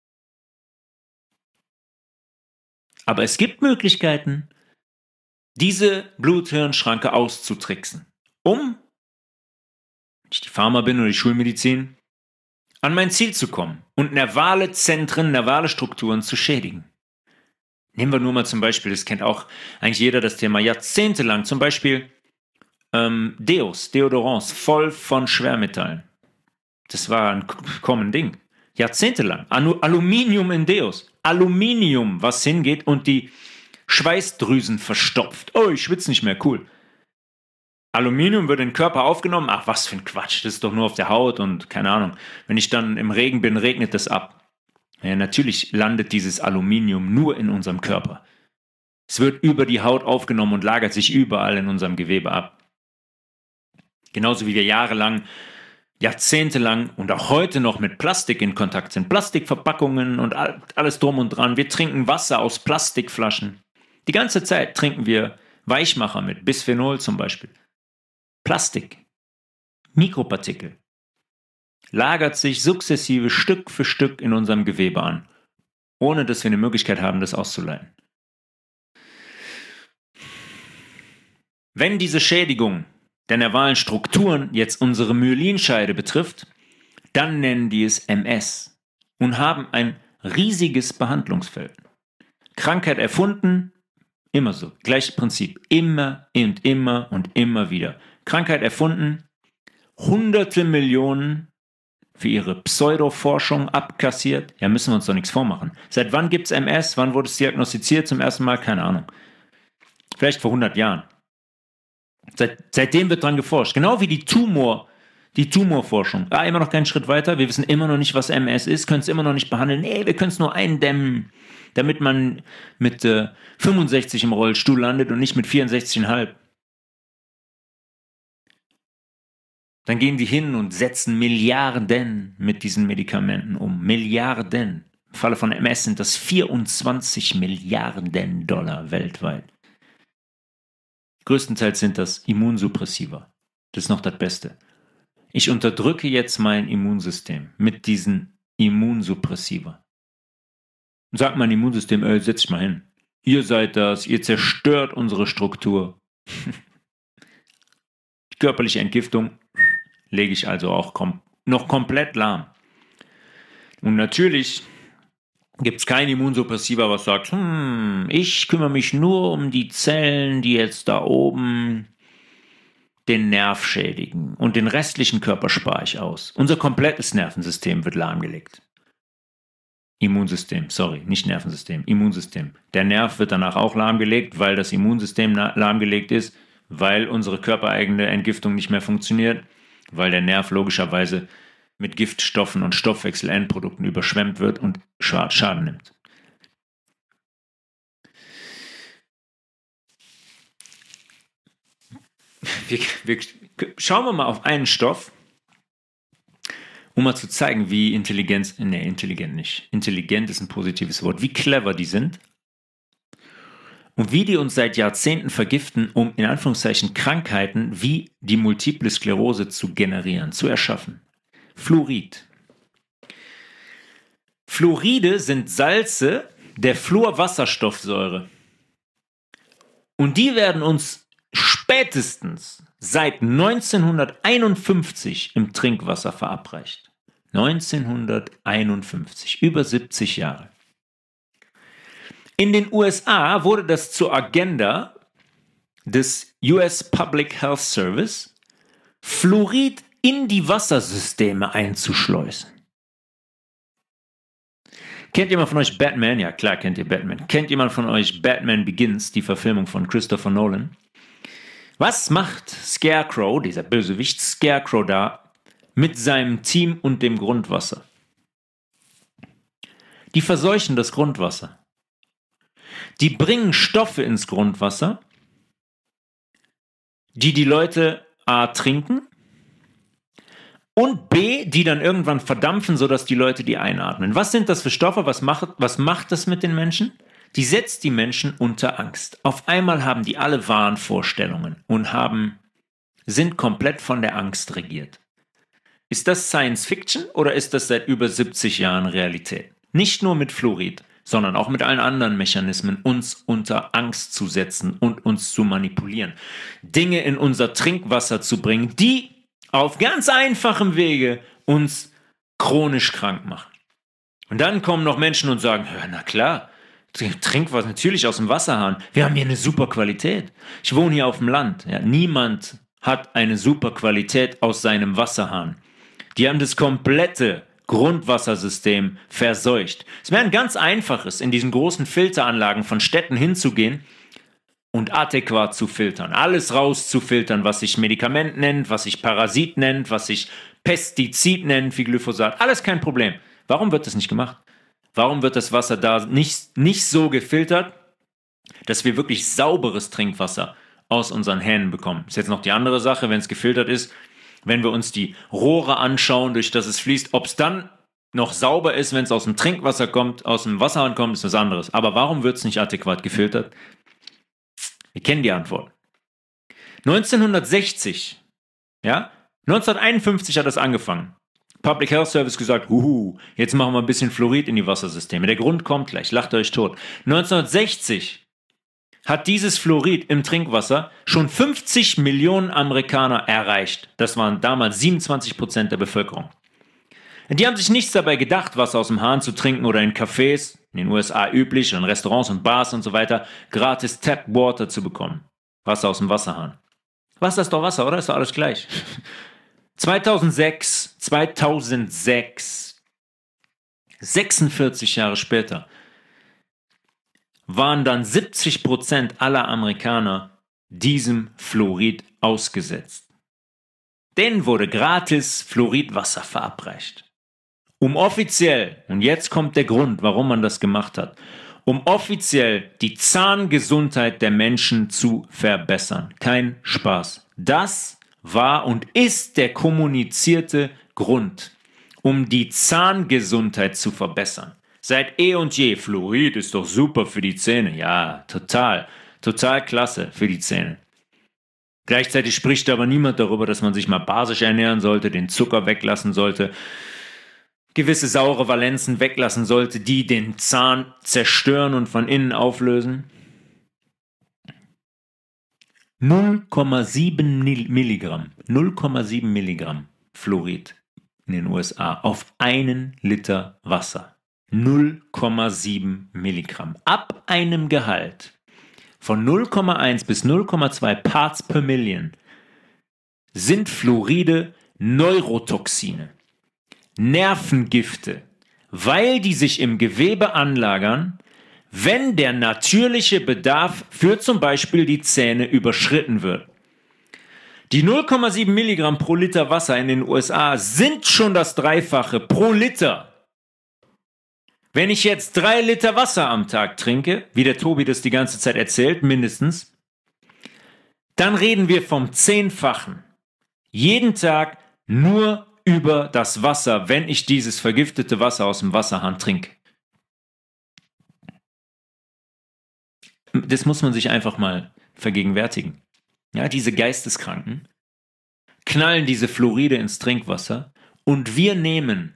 [SPEAKER 1] Aber es gibt Möglichkeiten, diese Blut-Hirn-Schranke auszutricksen, um, wenn ich die Pharma bin oder die Schulmedizin, an mein Ziel zu kommen und nervale Zentren, nervale Strukturen zu schädigen. Nehmen wir nur mal zum Beispiel, das kennt auch eigentlich jeder das Thema, jahrzehntelang zum Beispiel ähm, Deos, Deodorants, voll von Schwermetallen. Das war ein common Ding. Jahrzehntelang. Anu- Aluminium in Deos. Aluminium, was hingeht und die Schweißdrüsen verstopft. Oh, ich schwitze nicht mehr, cool. Aluminium wird in den Körper aufgenommen. Ach, was für ein Quatsch, das ist doch nur auf der Haut und keine Ahnung. Wenn ich dann im Regen bin, regnet das ab. Ja, natürlich landet dieses Aluminium nur in unserem Körper. Es wird über die Haut aufgenommen und lagert sich überall in unserem Gewebe ab. Genauso wie wir jahrelang, jahrzehntelang und auch heute noch mit Plastik in Kontakt sind. Plastikverpackungen und alles drum und dran. Wir trinken Wasser aus Plastikflaschen. Die ganze Zeit trinken wir Weichmacher mit Bisphenol zum Beispiel. Plastik, Mikropartikel, lagert sich sukzessive Stück für Stück in unserem Gewebe an, ohne dass wir eine Möglichkeit haben, das auszuleiten. Wenn diese Schädigung der nervalen Strukturen jetzt unsere Myelinscheide betrifft, dann nennen die es M S und haben ein riesiges Behandlungsfeld. Krankheit erfunden, immer so, gleiches Prinzip, immer und immer und immer wieder. Krankheit erfunden, hunderte Millionen für ihre Pseudoforschung abkassiert. Ja, müssen wir uns doch nichts vormachen. Seit wann gibt es M S? Wann wurde es diagnostiziert zum ersten Mal? Keine Ahnung. Vielleicht vor hundert Jahren. Seit, seitdem wird dran geforscht. Genau wie die Tumor, die Tumorforschung. Ah, immer noch keinen Schritt weiter. Wir wissen immer noch nicht, was M S ist, können es immer noch nicht behandeln. Nee, wir können es nur eindämmen, damit man mit äh, fünfundsechzig im Rollstuhl landet und nicht mit vierundsechzig Komma fünf. Dann gehen die hin und setzen Milliarden mit diesen Medikamenten um. Milliarden. Im Falle von M S sind das vierundzwanzig Milliarden Dollar weltweit. Größtenteils sind das Immunsuppressiva. Das ist noch das Beste. Ich unterdrücke jetzt mein Immunsystem mit diesen Immunsuppressiva. Und sagt mein Immunsystem, ey, setz dich mal hin. Ihr seid das, ihr zerstört unsere Struktur. Körperliche Entgiftung lege ich also auch kom- noch komplett lahm. Und natürlich gibt es kein Immunsuppressiva, was sagt, hm, ich kümmere mich nur um die Zellen, die jetzt da oben den Nerv schädigen und den restlichen Körper spare ich aus. Unser komplettes Nervensystem wird lahmgelegt. Immunsystem, sorry, nicht Nervensystem, Immunsystem. Der Nerv wird danach auch lahmgelegt, weil das Immunsystem lahmgelegt ist, weil unsere körpereigene Entgiftung nicht mehr funktioniert, weil der Nerv logischerweise mit Giftstoffen und Stoffwechselendprodukten überschwemmt wird und Schaden nimmt. Wir, wir, schauen wir mal auf einen Stoff, um mal zu zeigen, wie intelligent, nee, intelligent nicht, intelligent ist ein positives Wort, wie clever die sind und wie die uns seit Jahrzehnten vergiften, um in Anführungszeichen Krankheiten wie die Multiple Sklerose zu generieren, zu erschaffen. Fluorid. Fluoride sind Salze der Fluorwasserstoffsäure. Und die werden uns spätestens seit neunzehnhunderteinundfünfzig im Trinkwasser verabreicht. neunzehnhunderteinundfünfzig, über siebzig Jahre. In den U S A wurde das zur Agenda des U S Public Health Service, Fluorid in die Wassersysteme einzuschleusen. Kennt jemand von euch Batman? Ja, klar kennt ihr Batman. Kennt jemand von euch Batman Begins, die Verfilmung von Christopher Nolan? Was macht Scarecrow, dieser Bösewicht Scarecrow da, mit seinem Team und dem Grundwasser? Die verseuchen das Grundwasser. Die bringen Stoffe ins Grundwasser, die die Leute A trinken und B, die dann irgendwann verdampfen, sodass die Leute die einatmen. Was sind das für Stoffe? Was macht, was macht das mit den Menschen? Die setzt die Menschen unter Angst. Auf einmal haben die alle Wahnvorstellungen und haben, sind komplett von der Angst regiert. Ist das Science Fiction oder ist das seit über siebzig Jahren Realität? Nicht nur mit Fluorid, sondern auch mit allen anderen Mechanismen, uns unter Angst zu setzen und uns zu manipulieren. Dinge in unser Trinkwasser zu bringen, die auf ganz einfachem Wege uns chronisch krank machen. Und dann kommen noch Menschen und sagen, ja, na klar, Trinkwasser natürlich aus dem Wasserhahn. Wir haben hier eine super Qualität. Ich wohne hier auf dem Land. Ja, niemand hat eine super Qualität aus seinem Wasserhahn. Die haben das komplette Grundwassersystem verseucht. Es wäre ein ganz einfaches, in diesen großen Filteranlagen von Städten hinzugehen und adäquat zu filtern. Alles rauszufiltern, was sich Medikament nennt, was sich Parasit nennt, was sich Pestizid nennt, wie Glyphosat. Alles kein Problem. Warum wird das nicht gemacht? Warum wird das Wasser da nicht, nicht so gefiltert, dass wir wirklich sauberes Trinkwasser aus unseren Hähnen bekommen? Ist jetzt noch die andere Sache, wenn es gefiltert ist, wenn wir uns die Rohre anschauen, durch das es fließt, ob es dann noch sauber ist, wenn es aus dem Trinkwasser kommt, aus dem Wasserhahn kommt, ist was anderes. Aber warum wird es nicht adäquat gefiltert? Wir kennen die Antwort. neunzehnhundertsechzig, ja, neunzehnhunderteinundfünfzig hat das angefangen. Public Health Service gesagt, huhu, jetzt machen wir ein bisschen Fluorid in die Wassersysteme. Der Grund kommt gleich, lacht euch tot. neunzehnhundertsechzig hat dieses Fluorid im Trinkwasser schon fünfzig Millionen Amerikaner erreicht. Das waren damals siebenundzwanzig Prozent der Bevölkerung. Die haben sich nichts dabei gedacht, Wasser aus dem Hahn zu trinken oder in Cafés, in den U S A üblich, in Restaurants und Bars und so weiter, gratis Tap Water zu bekommen. Wasser aus dem Wasserhahn. Wasser ist doch Wasser, oder? Ist doch alles gleich. zweitausendsechs, zweitausendsechs, sechsundvierzig Jahre später, waren dann siebzig Prozent aller Amerikaner diesem Fluorid ausgesetzt. Denen wurde gratis Fluoridwasser verabreicht. Um offiziell, und jetzt kommt der Grund, warum man das gemacht hat, um offiziell die Zahngesundheit der Menschen zu verbessern. Kein Spaß. Das war und ist der kommunizierte Grund, um die Zahngesundheit zu verbessern. Seit eh und je, Fluorid ist doch super für die Zähne. Ja, total, total klasse für die Zähne. Gleichzeitig spricht aber niemand darüber, dass man sich mal basisch ernähren sollte, den Zucker weglassen sollte, gewisse saure Valenzen weglassen sollte, die den Zahn zerstören und von innen auflösen. null Komma sieben Milligramm, null Komma sieben Milligramm Fluorid in den U S A auf einen Liter Wasser. null Komma sieben Milligramm. Ab einem Gehalt von null Komma eins bis null Komma zwei Parts per Million sind Fluoride Neurotoxine, Nervengifte, weil die sich im Gewebe anlagern, wenn der natürliche Bedarf für zum Beispiel die Zähne überschritten wird. Die null Komma sieben Milligramm pro Liter Wasser in den U S A sind schon das Dreifache pro Liter. Wenn ich jetzt drei Liter Wasser am Tag trinke, wie der Tobi das die ganze Zeit erzählt, mindestens, dann reden wir vom Zehnfachen. Jeden Tag nur über das Wasser, wenn ich dieses vergiftete Wasser aus dem Wasserhahn trinke. Das muss man sich einfach mal vergegenwärtigen. Ja, diese Geisteskranken knallen diese Fluoride ins Trinkwasser und wir nehmen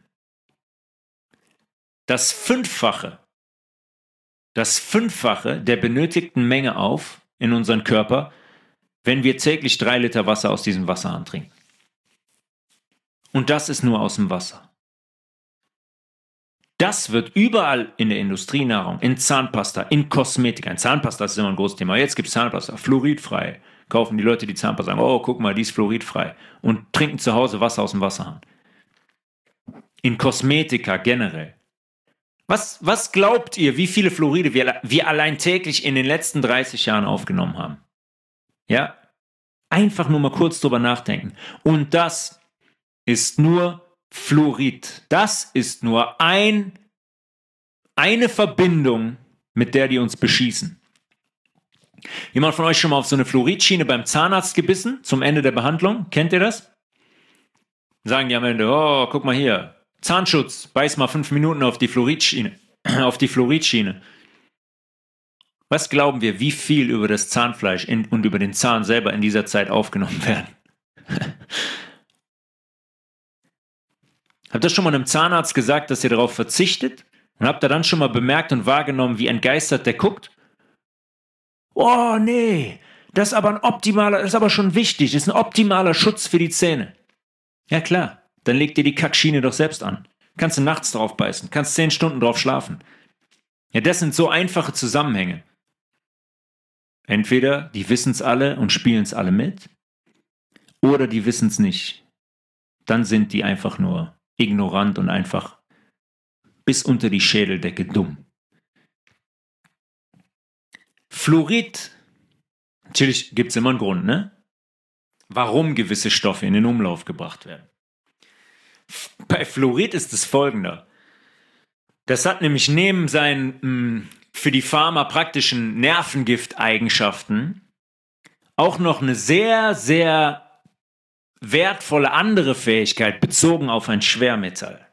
[SPEAKER 1] das Fünffache, das Fünffache der benötigten Menge auf in unseren Körper, wenn wir täglich drei Liter Wasser aus diesem Wasserhahn trinken. Und das ist nur aus dem Wasser. Das wird überall in der Industrienahrung, in Zahnpasta, in Kosmetika, in Zahnpasta ist immer ein großes Thema. Jetzt gibt es Zahnpasta, fluoridfrei. Kaufen die Leute die Zahnpasta, sagen, oh, guck mal, die ist fluoridfrei. Und trinken zu Hause Wasser aus dem Wasserhahn. In Kosmetika generell. Was, was glaubt ihr, wie viele Fluoride wir, wir allein täglich in den letzten dreißig Jahren aufgenommen haben? Ja? Einfach nur mal kurz drüber nachdenken. Und das ist nur Fluorid. Das ist nur ein, eine Verbindung, mit der die uns beschießen. Jemand von euch schon mal auf so eine Fluoridschiene beim Zahnarzt gebissen, zum Ende der Behandlung? Kennt ihr das? Sagen die am Ende, oh, guck mal hier, Zahnschutz, beiß mal fünf Minuten auf die Fluoridschiene. auf die Fluoridschiene. Was glauben wir, wie viel über das Zahnfleisch in, und über den Zahn selber in dieser Zeit aufgenommen werden? Habt ihr schon mal einem Zahnarzt gesagt, dass ihr darauf verzichtet? Und habt ihr dann schon mal bemerkt und wahrgenommen, wie entgeistert der guckt? Oh, nee, das ist aber ein optimaler, das ist aber schon wichtig, das ist ein optimaler Schutz für die Zähne. Ja klar, dann leg dir die Kackschiene doch selbst an. Kannst du nachts drauf beißen, kannst zehn Stunden drauf schlafen. Ja, das sind so einfache Zusammenhänge. Entweder die wissen es alle und spielen es alle mit, oder die wissen es nicht. Dann sind die einfach nur ignorant und einfach bis unter die Schädeldecke dumm. Fluorid, natürlich gibt es immer einen Grund, ne? Warum gewisse Stoffe in den Umlauf gebracht werden. Bei Fluorid ist es folgender. Das hat nämlich neben seinen mh, für die Pharma praktischen Nervengifteigenschaften auch noch eine sehr, sehr wertvolle andere Fähigkeit bezogen auf ein Schwermetall.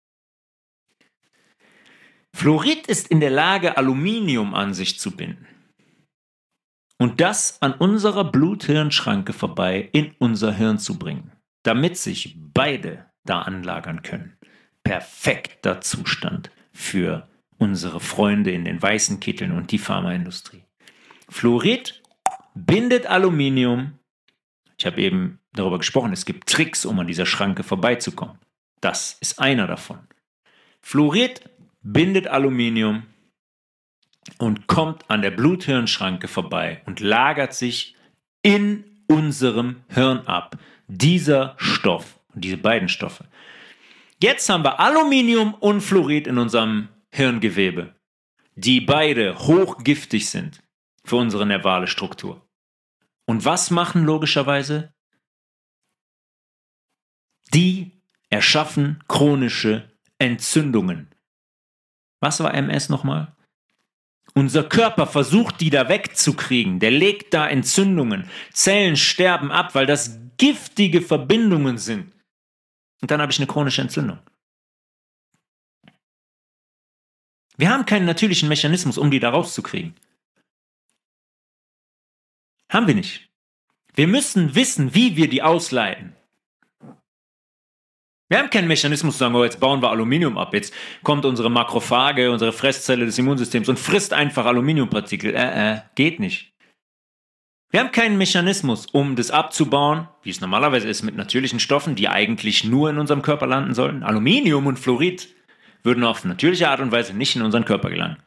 [SPEAKER 1] Fluorid ist in der Lage, Aluminium an sich zu binden. Und das an unserer Blut-Hirn-Schranke vorbei in unser Hirn zu bringen, damit sich beide da anlagern können. Perfekter Zustand für unsere Freunde in den weißen Kitteln und die Pharmaindustrie. Fluorid bindet Aluminium. Ich habe eben darüber gesprochen, es gibt Tricks, um an dieser Schranke vorbeizukommen. Das ist einer davon. Fluorid bindet Aluminium und kommt an der Blut-Hirn-Schranke vorbei und lagert sich in unserem Hirn ab. Dieser Stoff, diese beiden Stoffe. Jetzt haben wir Aluminium und Fluorid in unserem Hirngewebe, die beide hochgiftig sind für unsere nervale Struktur. Und was machen logischerweise? Die erschaffen chronische Entzündungen. Was war M S nochmal? Unser Körper versucht, die da wegzukriegen. Der legt da Entzündungen. Zellen sterben ab, weil das giftige Verbindungen sind. Und dann habe ich eine chronische Entzündung. Wir haben keinen natürlichen Mechanismus, um die da rauszukriegen. Haben wir nicht. Wir müssen wissen, wie wir die ausleiten. Wir haben keinen Mechanismus zu sagen, oh, jetzt bauen wir Aluminium ab, jetzt kommt unsere Makrophage, unsere Fresszelle des Immunsystems und frisst einfach Aluminiumpartikel. Äh, äh, geht nicht. Wir haben keinen Mechanismus, um das abzubauen, wie es normalerweise ist mit natürlichen Stoffen, die eigentlich nur in unserem Körper landen sollten. Aluminium und Fluorid würden auf natürliche Art und Weise nicht in unseren Körper gelangen.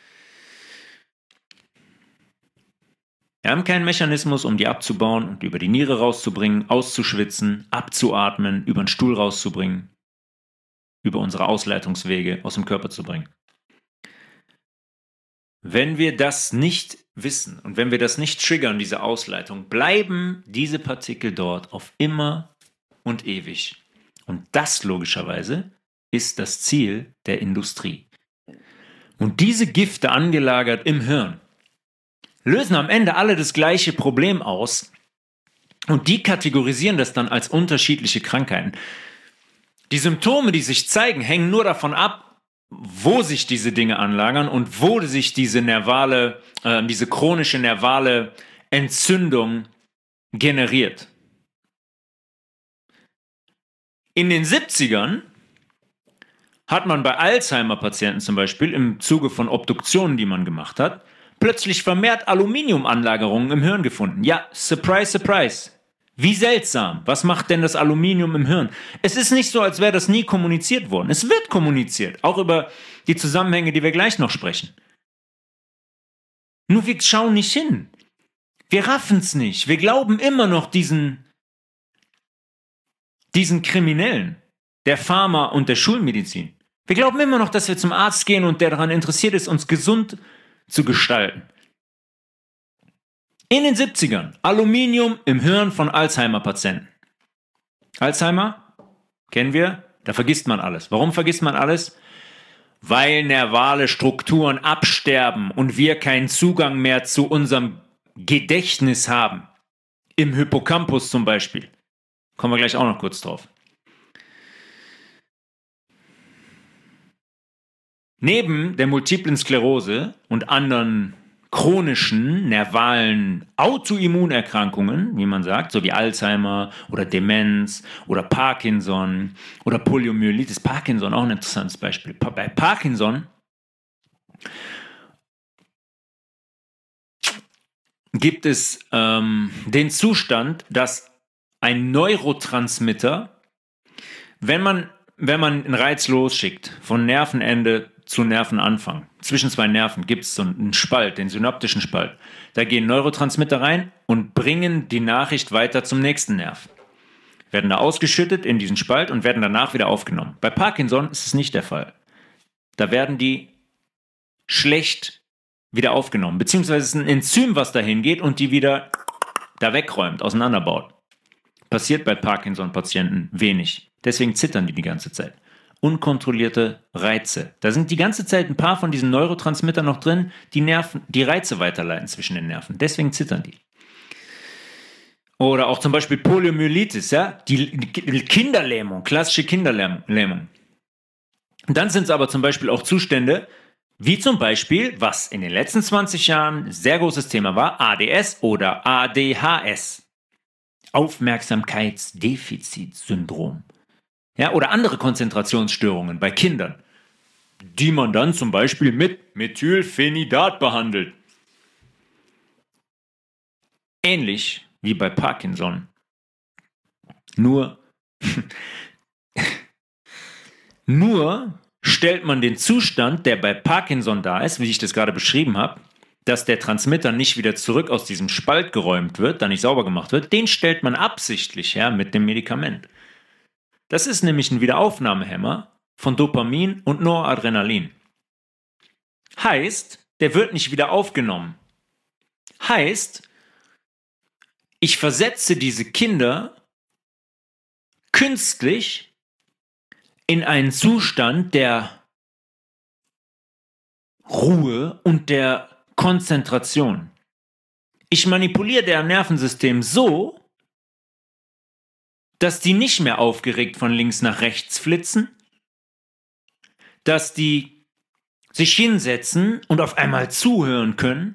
[SPEAKER 1] Wir haben keinen Mechanismus, um die abzubauen und über die Niere rauszubringen, auszuschwitzen, abzuatmen, über den Stuhl rauszubringen, über unsere Ausleitungswege aus dem Körper zu bringen. Wenn wir das nicht wissen und wenn wir das nicht triggern, diese Ausleitung, bleiben diese Partikel dort auf immer und ewig. Und das logischerweise ist das Ziel der Industrie. Und diese Gifte angelagert im Hirn lösen am Ende alle das gleiche Problem aus und die kategorisieren das dann als unterschiedliche Krankheiten. Die Symptome, die sich zeigen, hängen nur davon ab, wo sich diese Dinge anlagern und wo sich diese nervale, äh, diese chronische nervale Entzündung generiert. In den siebzigern hat man bei Alzheimer-Patienten zum Beispiel im Zuge von Obduktionen, die man gemacht hat, plötzlich vermehrt Aluminiumanlagerungen im Hirn gefunden. Ja, surprise, surprise. Wie seltsam. Was macht denn das Aluminium im Hirn? Es ist nicht so, als wäre das nie kommuniziert worden. Es wird kommuniziert, auch über die Zusammenhänge, die wir gleich noch sprechen. Nur wir schauen nicht hin. Wir raffen es nicht. Wir glauben immer noch diesen, diesen Kriminellen, der Pharma und der Schulmedizin. Wir glauben immer noch, dass wir zum Arzt gehen und der daran interessiert ist, uns gesund zu gestalten. In den siebzigern Aluminium im Hirn von Alzheimer-Patienten. Alzheimer, kennen wir, da vergisst man alles. Warum vergisst man alles? Weil nervale Strukturen absterben und wir keinen Zugang mehr zu unserem Gedächtnis haben. Im Hippocampus zum Beispiel. Kommen wir gleich auch noch kurz drauf. Neben der multiplen Sklerose und anderen chronischen, nervalen Autoimmunerkrankungen, wie man sagt, so wie Alzheimer oder Demenz oder Parkinson oder Poliomyelitis. Parkinson, auch ein interessantes Beispiel. Bei Parkinson gibt es ähm, den Zustand, dass ein Neurotransmitter, wenn man, wenn man einen Reiz losschickt, von Nervenende zu Nervenanfang, zwischen zwei Nerven gibt es so einen Spalt, den synaptischen Spalt. Da gehen Neurotransmitter rein und bringen die Nachricht weiter zum nächsten Nerv. Werden da ausgeschüttet in diesen Spalt und werden danach wieder aufgenommen. Bei Parkinson ist es nicht der Fall. Da werden die schlecht wieder aufgenommen, beziehungsweise es ist ein Enzym, was dahin geht und die wieder da wegräumt, auseinanderbaut. Passiert bei Parkinson-Patienten wenig. Deswegen zittern die die ganze Zeit. Unkontrollierte Reize. Da sind die ganze Zeit ein paar von diesen Neurotransmittern noch drin, die Nerven, die Reize weiterleiten zwischen den Nerven. Deswegen zittern die. Oder auch zum Beispiel Poliomyelitis, ja, die Kinderlähmung, klassische Kinderlähmung. Und dann sind es aber zum Beispiel auch Zustände, wie zum Beispiel, was in den letzten zwanzig Jahren ein sehr großes Thema war, A D S oder A D H S. Aufmerksamkeitsdefizitsyndrom. Ja, oder andere Konzentrationsstörungen bei Kindern, die man dann zum Beispiel mit Methylphenidat behandelt. Ähnlich wie bei Parkinson. Nur, nur stellt man den Zustand, der bei Parkinson da ist, wie ich das gerade beschrieben habe, dass der Transmitter nicht wieder zurück aus diesem Spalt geräumt wird, da nicht sauber gemacht wird, den stellt man absichtlich her mit dem Medikament. Das ist nämlich ein Wiederaufnahmehemmer von Dopamin und Noradrenalin. Heißt, der wird nicht wieder aufgenommen. Heißt, ich versetze diese Kinder künstlich in einen Zustand der Ruhe und der Konzentration. Ich manipuliere deren Nervensystem so, dass die nicht mehr aufgeregt von links nach rechts flitzen, dass die sich hinsetzen und auf einmal zuhören können.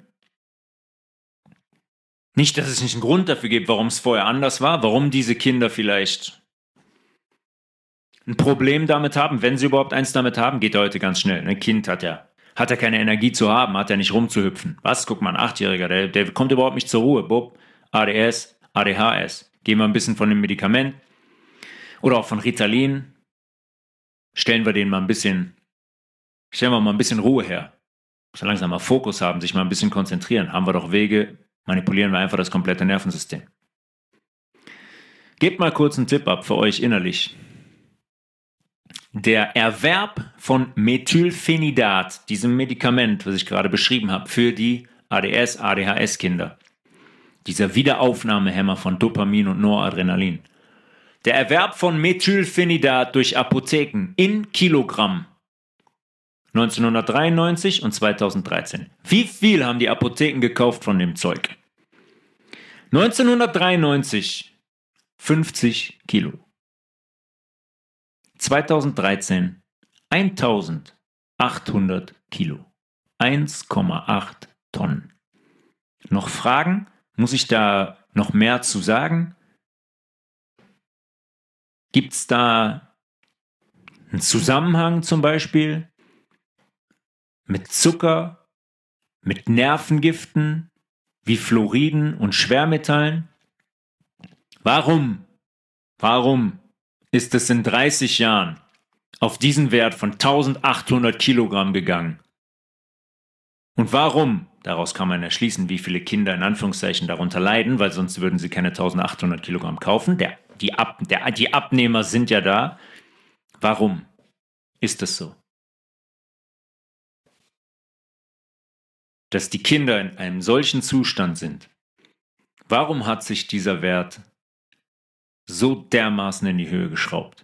[SPEAKER 1] Nicht, dass es nicht einen Grund dafür gibt, warum es vorher anders war, warum diese Kinder vielleicht ein Problem damit haben, wenn sie überhaupt eins damit haben, geht ja heute ganz schnell. Ein Kind hat ja, hat ja keine Energie zu haben, hat ja nicht rumzuhüpfen. Was? Guck mal, ein Achtjähriger, der, der kommt überhaupt nicht zur Ruhe. Bob, A D S, A D H S. Gehen wir ein bisschen von dem Medikament oder auch von Ritalin. Stellen wir denen mal ein bisschen stellen wir mal ein bisschen Ruhe her. So langsam mal Fokus haben, sich mal ein bisschen konzentrieren. Haben wir doch Wege, manipulieren wir einfach das komplette Nervensystem. Gebt mal kurz einen Tipp ab für euch innerlich. Der Erwerb von Methylphenidat, diesem Medikament, was ich gerade beschrieben habe, für die A D S, A D H S-Kinder, dieser Wiederaufnahmehemmer von Dopamin und Noradrenalin, der Erwerb von Methylphenidat durch Apotheken in Kilogramm neunzehnhundertdreiundneunzig und zweitausenddreizehn. Wie viel haben die Apotheken gekauft von dem Zeug? neunzehnhundertdreiundneunzig fünfzig Kilo. zweitausenddreizehn eintausendachthundert Kilo. eins Komma acht Tonnen. Noch Fragen? Muss ich da noch mehr zu sagen? Gibt es da einen Zusammenhang zum Beispiel mit Zucker, mit Nervengiften wie Fluoriden und Schwermetallen? Warum, warum ist es in dreißig Jahren auf diesen Wert von eintausendachthundert Kilogramm gegangen? Und warum? Daraus kann man erschließen, wie viele Kinder in Anführungszeichen darunter leiden, weil sonst würden sie keine eintausendachthundert Kilogramm kaufen. Der, die, Ab, der, die Abnehmer sind ja da. Warum ist es so? Dass die Kinder in einem solchen Zustand sind. Warum hat sich dieser Wert so dermaßen in die Höhe geschraubt?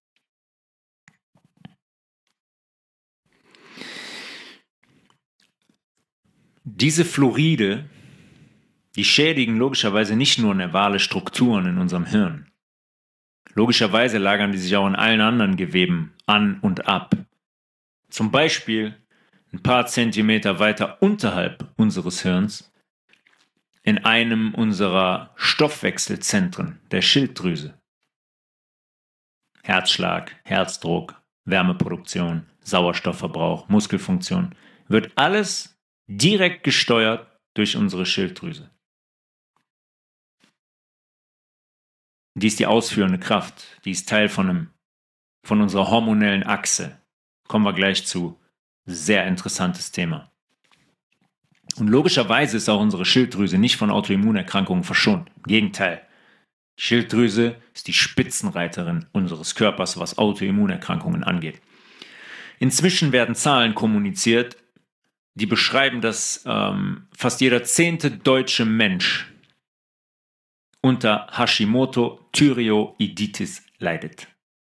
[SPEAKER 1] Diese Fluoride, die schädigen logischerweise nicht nur nervale Strukturen in unserem Hirn. Logischerweise lagern die sich auch in allen anderen Geweben an und ab. Zum Beispiel ein paar Zentimeter weiter unterhalb unseres Hirns in einem unserer Stoffwechselzentren, der Schilddrüse. Herzschlag, Herzdruck, Wärmeproduktion, Sauerstoffverbrauch, Muskelfunktion, wird alles direkt gesteuert durch unsere Schilddrüse. Die ist die ausführende Kraft, die ist Teil von, einem, von unserer hormonellen Achse. Kommen wir gleich zu. Sehr interessantes Thema. Und logischerweise ist auch unsere Schilddrüse nicht von Autoimmunerkrankungen verschont. Im Gegenteil. Die Schilddrüse ist die Spitzenreiterin unseres Körpers, was Autoimmunerkrankungen angeht. Inzwischen werden Zahlen kommuniziert, die beschreiben, dass ähm, fast jeder zehnte deutsche Mensch unter Hashimoto-Thyreoiditis leidet.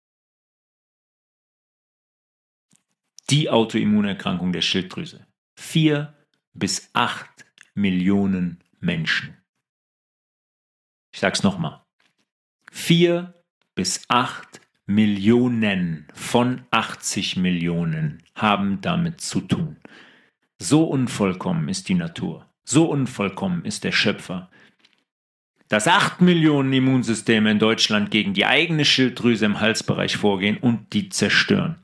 [SPEAKER 1] Die Autoimmunerkrankung der Schilddrüse. Vier bis acht Millionen Menschen. Ich sag's nochmal. Vier bis acht Millionen von achtzig Millionen haben damit zu tun. So unvollkommen ist die Natur. So unvollkommen ist der Schöpfer, dass acht Millionen Immunsysteme in Deutschland gegen die eigene Schilddrüse im Halsbereich vorgehen und die zerstören.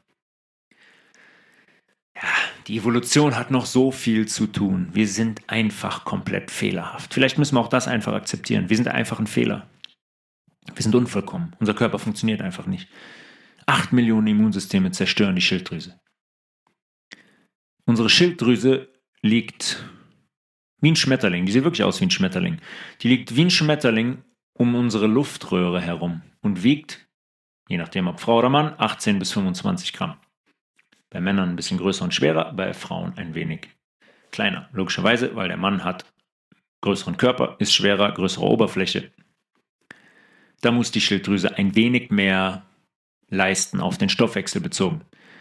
[SPEAKER 1] Ja, die Evolution hat noch so viel zu tun. Wir sind einfach komplett fehlerhaft. Vielleicht müssen wir auch das einfach akzeptieren. Wir sind einfach ein Fehler. Wir sind unvollkommen. Unser Körper funktioniert einfach nicht. Acht Millionen Immunsysteme zerstören die Schilddrüse. Unsere Schilddrüse liegt wie ein Schmetterling. Die sieht wirklich aus wie ein Schmetterling. Die liegt wie ein Schmetterling um unsere Luftröhre herum und wiegt, je nachdem ob Frau oder Mann, achtzehn bis fünfundzwanzig Gramm. Bei Männern ein bisschen größer und schwerer, bei Frauen ein wenig kleiner. Logischerweise, weil der Mann hat größeren Körper, ist schwerer, größere Oberfläche. Da muss die Schilddrüse ein wenig mehr leisten, auf den Stoffwechsel bezogen.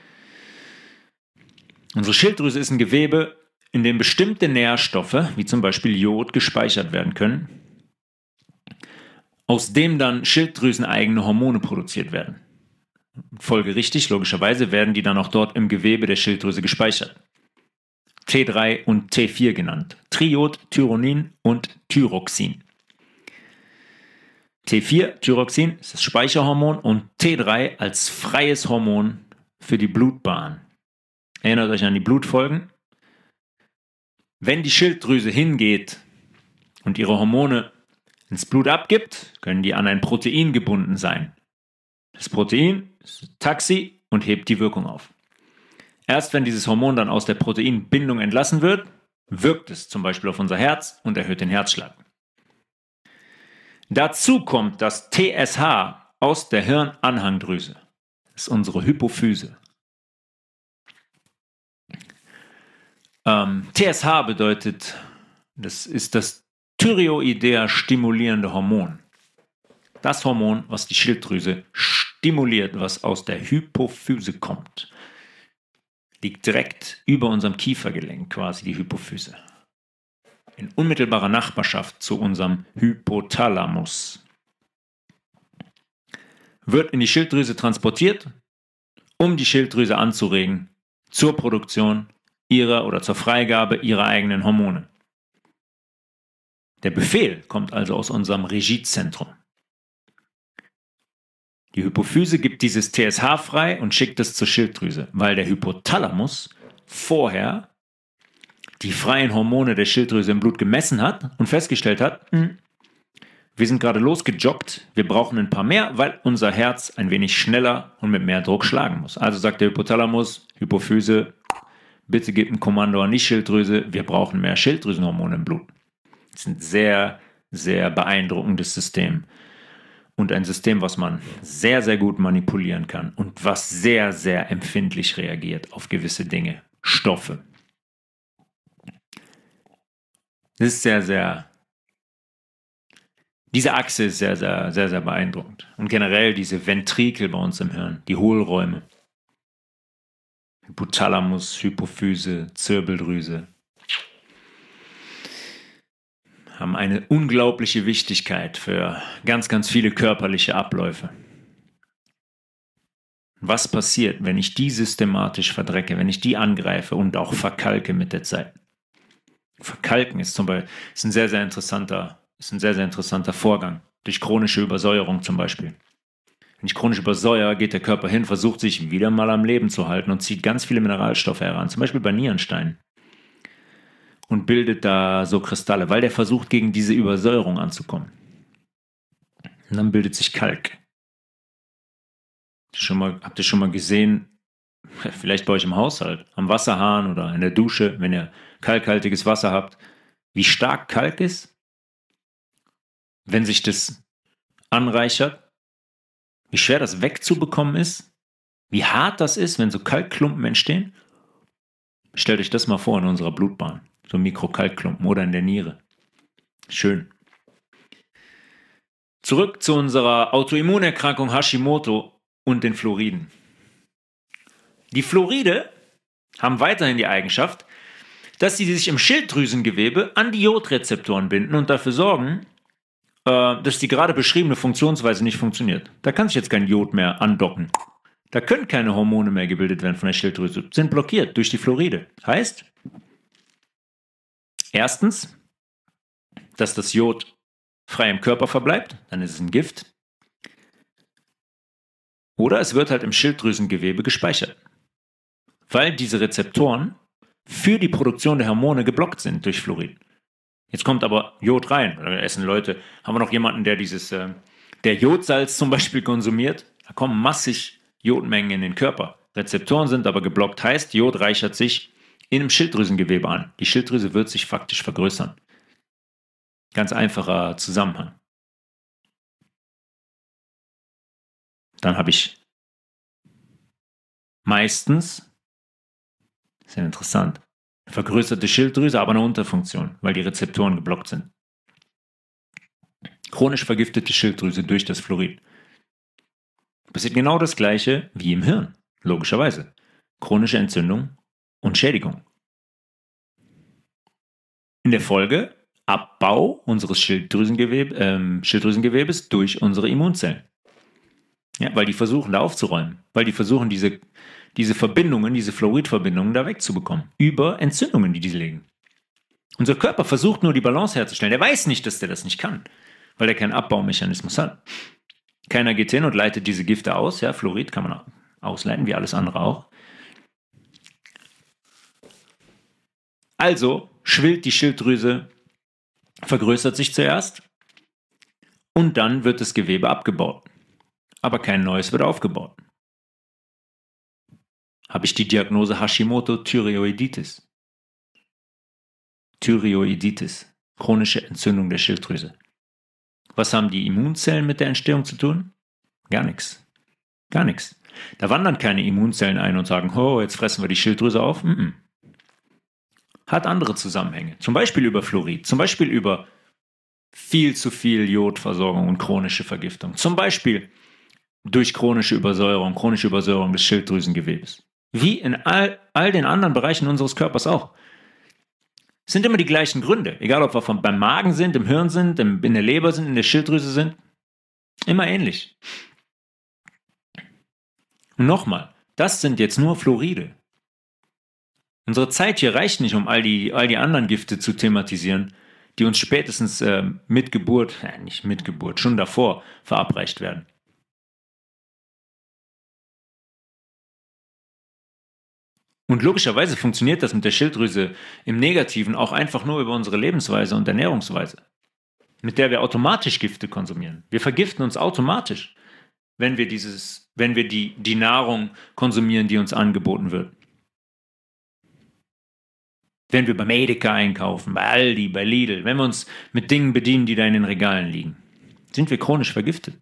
[SPEAKER 1] Unsere Schilddrüse ist ein Gewebe, in dem bestimmte Nährstoffe, wie zum Beispiel Jod, gespeichert werden können, aus dem dann schilddrüseneigene Hormone produziert werden. Folgerichtig, logischerweise, werden die dann auch dort im Gewebe der Schilddrüse gespeichert. T drei und T vier genannt. Triiod, Tyronin und Thyroxin. T vier, Thyroxin, ist das Speicherhormon und T drei als freies Hormon für die Blutbahn. Erinnert euch an die Blutfolgen. Wenn die Schilddrüse hingeht und ihre Hormone ins Blut abgibt, können die an ein Protein gebunden sein. Das Protein ist Taxi und hebt die Wirkung auf. Erst wenn dieses Hormon dann aus der Proteinbindung entlassen wird, wirkt es zum Beispiel auf unser Herz und erhöht den Herzschlag. Dazu kommt das T S H aus der Hirnanhangdrüse. Das ist unsere Hypophyse. Ähm, T S H bedeutet, das ist das Thyreoidea stimulierende Hormon. Das Hormon, was die Schilddrüse stimuliert, was aus der Hypophyse kommt. Liegt direkt über unserem Kiefergelenk, quasi die Hypophyse. In unmittelbarer Nachbarschaft zu unserem Hypothalamus. Wird in die Schilddrüse transportiert, um die Schilddrüse anzuregen zur Produktion ihrer oder zur Freigabe ihrer eigenen Hormone. Der Befehl kommt also aus unserem Regiezentrum. Die Hypophyse gibt dieses T S H frei und schickt es zur Schilddrüse, weil der Hypothalamus vorher die freien Hormone der Schilddrüse im Blut gemessen hat und festgestellt hat, mh, wir sind gerade losgejoggt, wir brauchen ein paar mehr, weil unser Herz ein wenig schneller und mit mehr Druck schlagen muss. Also sagt der Hypothalamus, Hypophyse, bitte gib ein Kommando an die Schilddrüse, wir brauchen mehr Schilddrüsenhormone im Blut. Das ist ein sehr, sehr beeindruckendes System. Und ein System, was man sehr, sehr gut manipulieren kann und was sehr, sehr empfindlich reagiert auf gewisse Dinge, Stoffe. Das ist sehr, sehr, diese Achse ist sehr, sehr, sehr, sehr beeindruckend. Und generell diese Ventrikel bei uns im Hirn, die Hohlräume. Hypothalamus, Hypophyse, Zirbeldrüse. Haben eine unglaubliche Wichtigkeit für ganz, ganz viele körperliche Abläufe. Was passiert, wenn ich die systematisch verdrecke, wenn ich die angreife und auch verkalke mit der Zeit? Verkalken ist zum Beispiel ist ein sehr, sehr interessanter, ist ein sehr, sehr interessanter Vorgang. Durch chronische Übersäuerung zum Beispiel. Wenn ich chronisch übersäuere, geht der Körper hin, versucht sich wieder mal am Leben zu halten und zieht ganz viele Mineralstoffe heran, zum Beispiel bei Nierensteinen. Und bildet da so Kristalle, weil der versucht, gegen diese Übersäuerung anzukommen. Und dann bildet sich Kalk. Schon mal, habt ihr schon mal gesehen, vielleicht bei euch im Haushalt, am Wasserhahn oder in der Dusche, wenn ihr kalkhaltiges Wasser habt, wie stark Kalk ist, wenn sich das anreichert, wie schwer das wegzubekommen ist, wie hart das ist, wenn so Kalkklumpen entstehen. Stellt euch das mal vor in unserer Blutbahn. So Mikrokalkklumpen oder in der Niere. Schön. Zurück zu unserer Autoimmunerkrankung Hashimoto und den Fluoriden. Die Fluoride haben weiterhin die Eigenschaft, dass sie sich im Schilddrüsengewebe an die Jodrezeptoren binden und dafür sorgen, äh, dass die gerade beschriebene Funktionsweise nicht funktioniert. Da kann sich jetzt kein Jod mehr andocken. Da können keine Hormone mehr gebildet werden von der Schilddrüse. Sind blockiert durch die Fluoride. Heißt, erstens, dass das Jod frei im Körper verbleibt, dann ist es ein Gift. Oder es wird halt im Schilddrüsengewebe gespeichert. Weil diese Rezeptoren für die Produktion der Hormone geblockt sind durch Fluorid. Jetzt kommt aber Jod rein. Da essen Leute, haben wir noch jemanden, der dieses, äh, der Jodsalz zum Beispiel konsumiert. Da kommen massig Jodmengen in den Körper. Rezeptoren sind aber geblockt, heißt, Jod reichert sich in einem Schilddrüsengewebe an. Die Schilddrüse wird sich faktisch vergrößern. Ganz einfacher Zusammenhang. Dann habe ich meistens, sehr interessant, eine vergrößerte Schilddrüse, aber eine Unterfunktion, weil die Rezeptoren geblockt sind. Chronisch vergiftete Schilddrüse durch das Fluorid. Passiert genau das Gleiche wie im Hirn, logischerweise. Chronische Entzündung und Schädigung. In der Folge Abbau unseres Schilddrüsengewebe, ähm, Schilddrüsengewebes durch unsere Immunzellen. Ja, weil die versuchen, da aufzuräumen. Weil die versuchen, diese, diese Verbindungen, diese Fluoridverbindungen da wegzubekommen. Über Entzündungen, die diese legen. Unser Körper versucht nur, die Balance herzustellen. Der weiß nicht, dass der das nicht kann. Weil er keinen Abbaumechanismus hat. Keiner geht hin und leitet diese Gifte aus. Ja, Fluorid kann man ausleiten, wie alles andere auch. Also schwillt die Schilddrüse, vergrößert sich zuerst und dann wird das Gewebe abgebaut. Aber kein neues wird aufgebaut. habe ich die Diagnose Hashimoto-Thyreoiditis. Thyreoiditis, chronische Entzündung der Schilddrüse. Was haben die Immunzellen mit der Entstehung zu tun? Gar nichts. Gar nichts. Da wandern keine Immunzellen ein und sagen, oh, jetzt fressen wir die Schilddrüse auf. Mm-mm. Hat andere Zusammenhänge. Zum Beispiel über Fluorid, zum Beispiel über viel zu viel Jodversorgung und chronische Vergiftung. Zum Beispiel durch chronische Übersäuerung, chronische Übersäuerung des Schilddrüsengewebes. Wie in all, all den anderen Bereichen unseres Körpers auch. Es sind immer die gleichen Gründe. Egal, ob wir vom, beim Magen sind, im Hirn sind, im, in der Leber sind, in der Schilddrüse sind. Immer ähnlich. Und nochmal, das sind jetzt nur Fluoride. Unsere Zeit hier reicht nicht, um all die, all die anderen Gifte zu thematisieren, die uns spätestens äh, mit Geburt, äh, nicht mit Geburt, schon davor verabreicht werden. Und logischerweise funktioniert das mit der Schilddrüse im Negativen auch einfach nur über unsere Lebensweise und Ernährungsweise, mit der wir automatisch Gifte konsumieren. Wir vergiften uns automatisch, wenn wir, dieses, wenn wir die, die Nahrung konsumieren, die uns angeboten wird. Wenn wir bei Edeka einkaufen, bei Aldi, bei Lidl, wenn wir uns mit Dingen bedienen, die da in den Regalen liegen, sind wir chronisch vergiftet.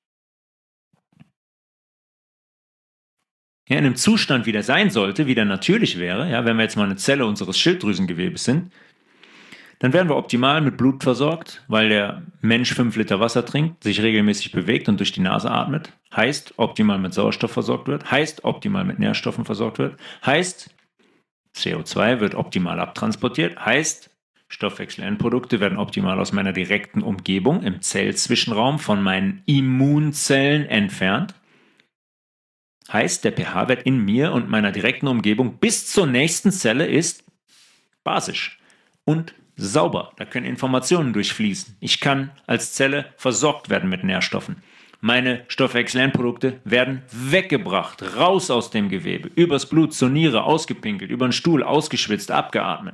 [SPEAKER 1] Ja, in einem Zustand, wie der sein sollte, wie der natürlich wäre, ja, wenn wir jetzt mal eine Zelle unseres Schilddrüsengewebes sind, dann werden wir optimal mit Blut versorgt, weil der Mensch fünf Liter Wasser trinkt, sich regelmäßig bewegt und durch die Nase atmet, heißt optimal mit Sauerstoff versorgt wird, heißt optimal mit Nährstoffen versorgt wird, heißt C O zwei wird optimal abtransportiert, heißt Stoffwechselendprodukte werden optimal aus meiner direkten Umgebung im Zellzwischenraum von meinen Immunzellen entfernt. Heißt, der pH-Wert in mir und meiner direkten Umgebung bis zur nächsten Zelle ist basisch und sauber. Da können Informationen durchfließen. Ich kann als Zelle versorgt werden mit Nährstoffen. Meine Stoffwechselendprodukte werden weggebracht, raus aus dem Gewebe, übers Blut zur Niere, ausgepinkelt, über den Stuhl, ausgeschwitzt, abgeatmet.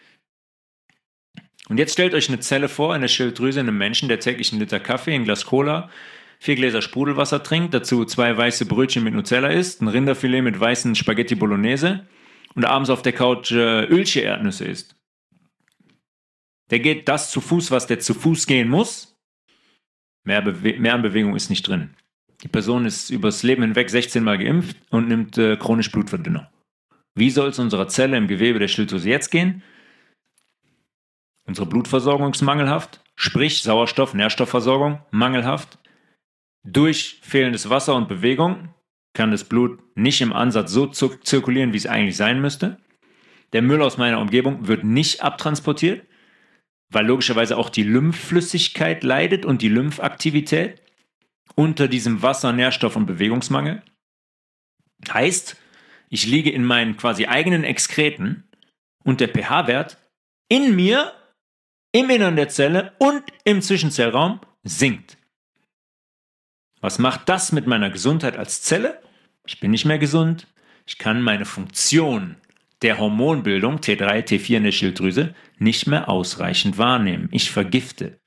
[SPEAKER 1] Und jetzt stellt euch eine Zelle vor, eine Schilddrüse in einem Menschen, der täglich einen Liter Kaffee, ein Glas Cola, vier Gläser Sprudelwasser trinkt, dazu zwei weiße Brötchen mit Nutella isst, ein Rinderfilet mit weißen Spaghetti Bolognese und abends auf der Couch äh, Ölche-Erdnüsse isst. Der geht das zu Fuß, was der zu Fuß gehen muss. Mehr, Bewe- mehr an Bewegung ist nicht drin. Die Person ist übers Leben hinweg sechzehn Mal geimpft und nimmt äh, chronisch Blutverdünner. Wie soll es unserer Zelle im Gewebe der Schilddrüse jetzt gehen? Unsere Blutversorgung ist mangelhaft, sprich Sauerstoff, Nährstoffversorgung mangelhaft. Durch fehlendes Wasser und Bewegung kann das Blut nicht im Ansatz so zirkulieren, wie es eigentlich sein müsste. Der Müll aus meiner Umgebung wird nicht abtransportiert, weil logischerweise auch die Lymphflüssigkeit leidet und die Lymphaktivität unter diesem Wasser-, Nährstoff- und Bewegungsmangel. Heißt, ich liege in meinen quasi eigenen Exkreten und der pH-Wert in mir, im Innern der Zelle und im Zwischenzellraum sinkt. Was macht das mit meiner Gesundheit als Zelle? Ich bin nicht mehr gesund. Ich kann meine Funktion der Hormonbildung T drei, T vier in der Schilddrüse nicht mehr ausreichend wahrnehmen. Ich vergifte.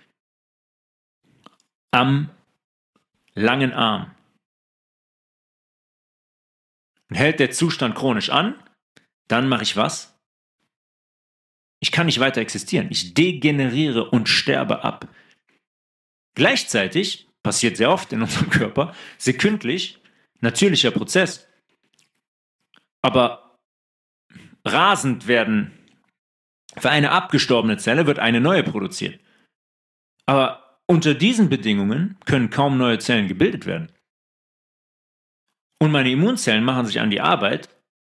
[SPEAKER 1] Am langen Arm. Und hält der Zustand chronisch an, dann mache ich was? Ich kann nicht weiter existieren. Ich degeneriere und sterbe ab. Gleichzeitig passiert sehr oft in unserem Körper, sekündlich, natürlicher Prozess. Aber rasend werden, für eine abgestorbene Zelle wird eine neue produziert. Aber unter diesen Bedingungen können kaum neue Zellen gebildet werden. Und meine Immunzellen machen sich an die Arbeit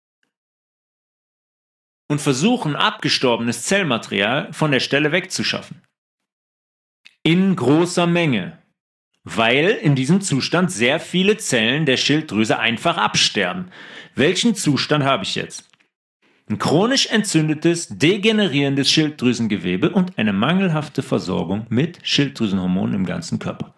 [SPEAKER 1] und versuchen, abgestorbenes Zellmaterial von der Stelle wegzuschaffen. In großer Menge. Weil in diesem Zustand sehr viele Zellen der Schilddrüse einfach absterben. Welchen Zustand habe ich jetzt? Ein chronisch entzündetes, degenerierendes Schilddrüsengewebe und eine mangelhafte Versorgung mit Schilddrüsenhormonen im ganzen Körper.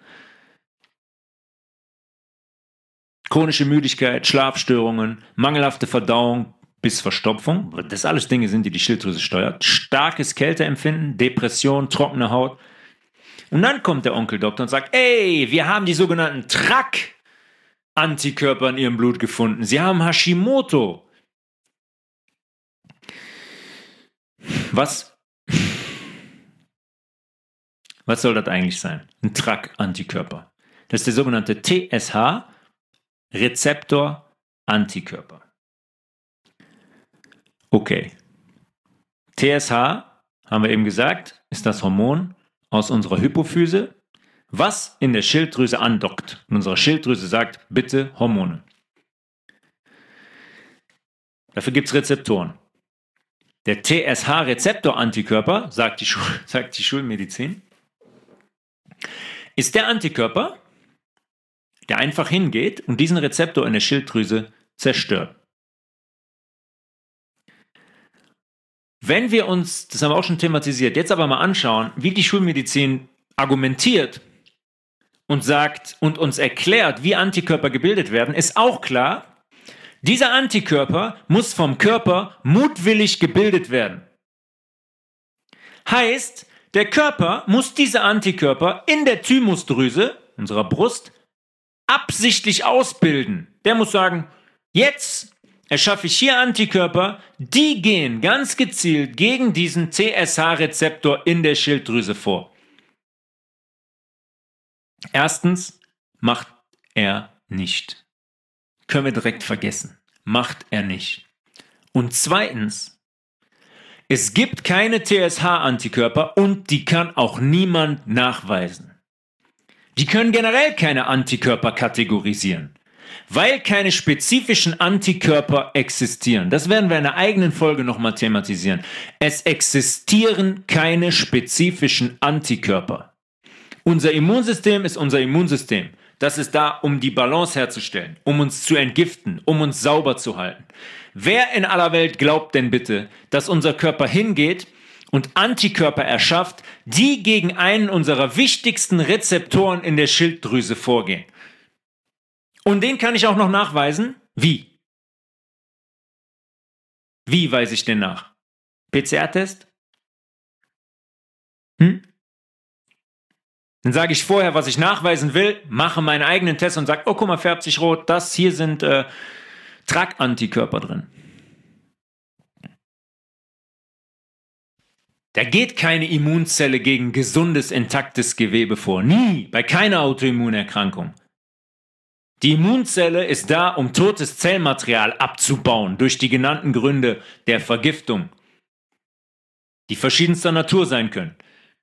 [SPEAKER 1] Chronische Müdigkeit, Schlafstörungen, mangelhafte Verdauung bis Verstopfung, das alles Dinge sind, die die Schilddrüse steuert. Starkes Kälteempfinden, Depression, trockene Haut. Und dann kommt der Onkeldoktor und sagt, ey, wir haben die sogenannten T R A C, Antikörper in ihrem Blut gefunden. Sie haben Hashimoto. Was, was soll das eigentlich sein? Ein T R A C-Antikörper. Das ist der sogenannte T S H-Rezeptor-Antikörper. Okay. T S H, haben wir eben gesagt, ist das Hormon aus unserer Hypophyse, was in der Schilddrüse andockt. Und unsere Schilddrüse sagt, bitte Hormone. Dafür gibt es Rezeptoren. Der T S H-Rezeptor-Antikörper, sagt die, Schul- sagt die Schulmedizin, ist der Antikörper, der einfach hingeht und diesen Rezeptor in der Schilddrüse zerstört. Wenn wir uns, das haben wir auch schon thematisiert, jetzt aber mal anschauen, wie die Schulmedizin argumentiert und sagt und uns erklärt, wie Antikörper gebildet werden, ist auch klar, dieser Antikörper muss vom Körper mutwillig gebildet werden. Heißt, der Körper muss diese Antikörper in der Thymusdrüse, unserer Brust, absichtlich ausbilden. Der muss sagen, jetzt erschaffe ich hier Antikörper, die gehen ganz gezielt gegen diesen T S H-Rezeptor in der Schilddrüse vor. Erstens, macht er nicht. Können wir direkt vergessen. Macht er nicht. Und zweitens, es gibt keine T S H-Antikörper und die kann auch niemand nachweisen. Die können generell keine Antikörper kategorisieren, weil keine spezifischen Antikörper existieren. Das werden wir in einer eigenen Folge nochmal thematisieren. Es existieren keine spezifischen Antikörper. Unser Immunsystem ist unser Immunsystem. Das ist da, um die Balance herzustellen, um uns zu entgiften, um uns sauber zu halten. Wer in aller Welt glaubt denn bitte, dass unser Körper hingeht und Antikörper erschafft, die gegen einen unserer wichtigsten Rezeptoren in der Schilddrüse vorgehen? Und den kann ich auch noch nachweisen. Wie? Wie weise ich den nach? P C R-Test? Hm? Dann sage ich vorher, was ich nachweisen will, mache meinen eigenen Test und sage, oh, guck mal, färbt sich rot, das hier sind äh, T R A C-Antikörper drin. Da geht keine Immunzelle gegen gesundes, intaktes Gewebe vor. Nie, bei keiner Autoimmunerkrankung. Die Immunzelle ist da, um totes Zellmaterial abzubauen, durch die genannten Gründe der Vergiftung, die verschiedenster Natur sein können.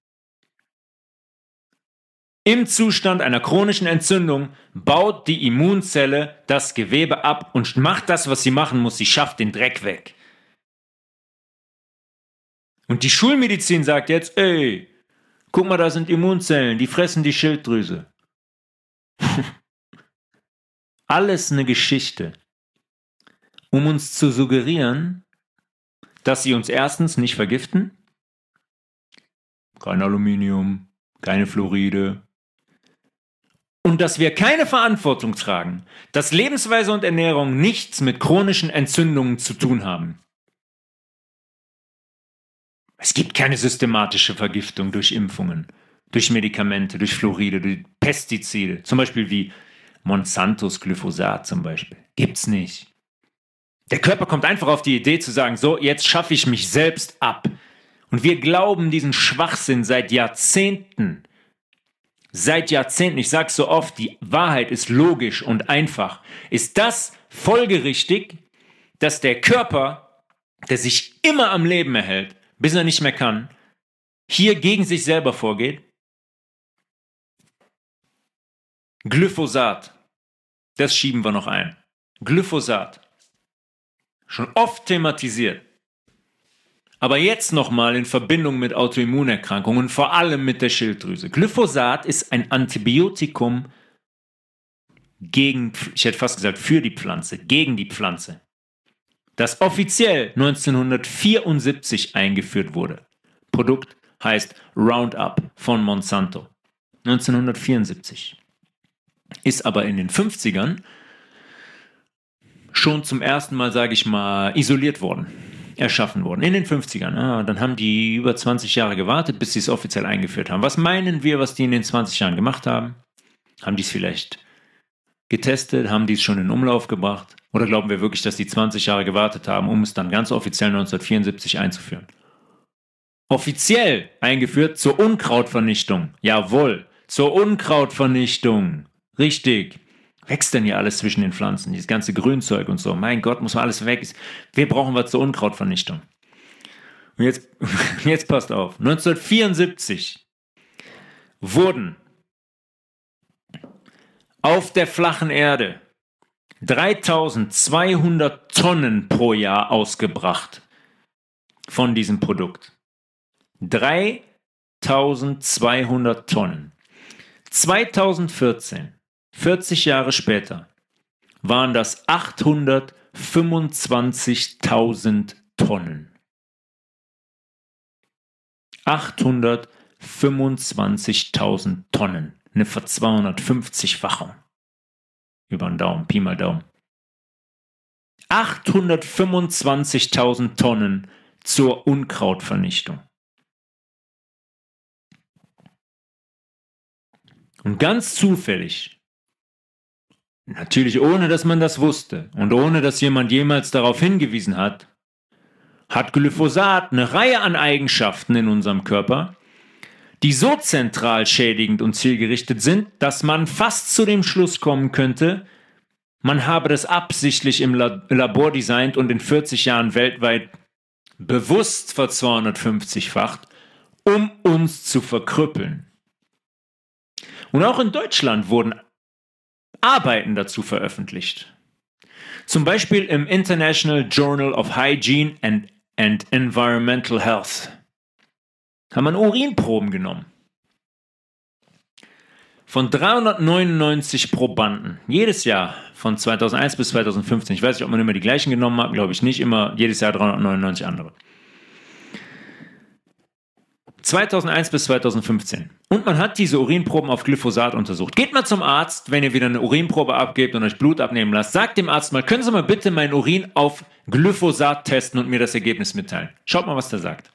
[SPEAKER 1] Im Zustand einer chronischen Entzündung baut die Immunzelle das Gewebe ab und macht das, was sie machen muss. Sie schafft den Dreck weg. Und die Schulmedizin sagt jetzt, ey, guck mal, da sind Immunzellen, die fressen die Schilddrüse. Alles eine Geschichte, um uns zu suggerieren, dass sie uns erstens nicht vergiften, kein Aluminium, keine Fluoride, und dass wir keine Verantwortung tragen, dass Lebensweise und Ernährung nichts mit chronischen Entzündungen zu tun haben. Es gibt keine systematische Vergiftung durch Impfungen, durch Medikamente, durch Fluoride, durch Pestizide, zum Beispiel wie Monsantos Glyphosat zum Beispiel. Gibt's nicht. Der Körper kommt einfach auf die Idee zu sagen, so, jetzt schaffe ich mich selbst ab. Und wir glauben diesen Schwachsinn seit Jahrzehnten. Seit Jahrzehnten, ich sage so oft, die Wahrheit ist logisch und einfach. Ist das folgerichtig, dass der Körper, der sich immer am Leben erhält, bis er nicht mehr kann, hier gegen sich selber vorgeht? Glyphosat, das schieben wir noch ein. Glyphosat, schon oft thematisiert. Aber jetzt nochmal in Verbindung mit Autoimmunerkrankungen, vor allem mit der Schilddrüse. Glyphosat ist ein Antibiotikum gegen, ich hätte fast gesagt für die Pflanze, gegen die Pflanze, das offiziell neunzehnhundertvierundsiebzig eingeführt wurde. Produkt heißt Roundup von Monsanto. neunzehnhundertvierundsiebzig. Ist aber in den fünfzigern schon zum ersten Mal, sage ich mal, isoliert worden, erschaffen worden. In den fünfzigern. Ah, dann haben die über zwanzig Jahre gewartet, bis sie es offiziell eingeführt haben. Was meinen wir, was die in den zwanzig Jahren gemacht haben? Haben die es vielleicht getestet? Haben die es schon in Umlauf gebracht? Oder glauben wir wirklich, dass die zwanzig Jahre gewartet haben, um es dann ganz offiziell neunzehnhundertvierundsiebzig einzuführen? Offiziell eingeführt zur Unkrautvernichtung. Jawohl, zur Unkrautvernichtung. Richtig. Wächst denn hier alles zwischen den Pflanzen? Dieses ganze Grünzeug und so. Mein Gott, muss mal alles weg. Wir brauchen was zur Unkrautvernichtung. Und jetzt, jetzt passt auf. neunzehnhundertvierundsiebzig wurden auf der flachen Erde dreitausendzweihundert Tonnen pro Jahr ausgebracht von diesem Produkt. dreitausendzweihundert Tonnen. zweitausendvierzehn, vierzig Jahre später, waren das achthundertfünfundzwanzigtausend Tonnen. achthundertfünfundzwanzigtausend Tonnen. Eine verzweihundertfünfzig-fachung. Über den Daumen, Pi mal Daumen. achthundertfünfundzwanzigtausend Tonnen zur Unkrautvernichtung. Und ganz zufällig, natürlich ohne dass man das wusste und ohne dass jemand jemals darauf hingewiesen hat, hat Glyphosat eine Reihe an Eigenschaften in unserem Körper, die so zentral schädigend und zielgerichtet sind, dass man fast zu dem Schluss kommen könnte, man habe das absichtlich im Labor designt und in vierzig Jahren weltweit bewusst verzweihundertfünfzigfacht, um uns zu verkrüppeln. Und auch in Deutschland wurden Arbeiten dazu veröffentlicht. Zum Beispiel im International Journal of Hygiene and, and Environmental Health. Haben man Urinproben genommen. Von dreihundertneunundneunzig Probanden. Jedes Jahr von zweitausendeins bis zweitausendfünfzehn. Ich weiß nicht, ob man immer die gleichen genommen hat. Glaube ich nicht. Immer jedes Jahr dreihundertneunundneunzig andere. zweitausendeins bis zweitausendfünfzehn. Und man hat diese Urinproben auf Glyphosat untersucht. Geht mal zum Arzt, wenn ihr wieder eine Urinprobe abgebt und euch Blut abnehmen lasst. Sagt dem Arzt mal, können Sie mal bitte meinen Urin auf Glyphosat testen und mir das Ergebnis mitteilen. Schaut mal, was der sagt.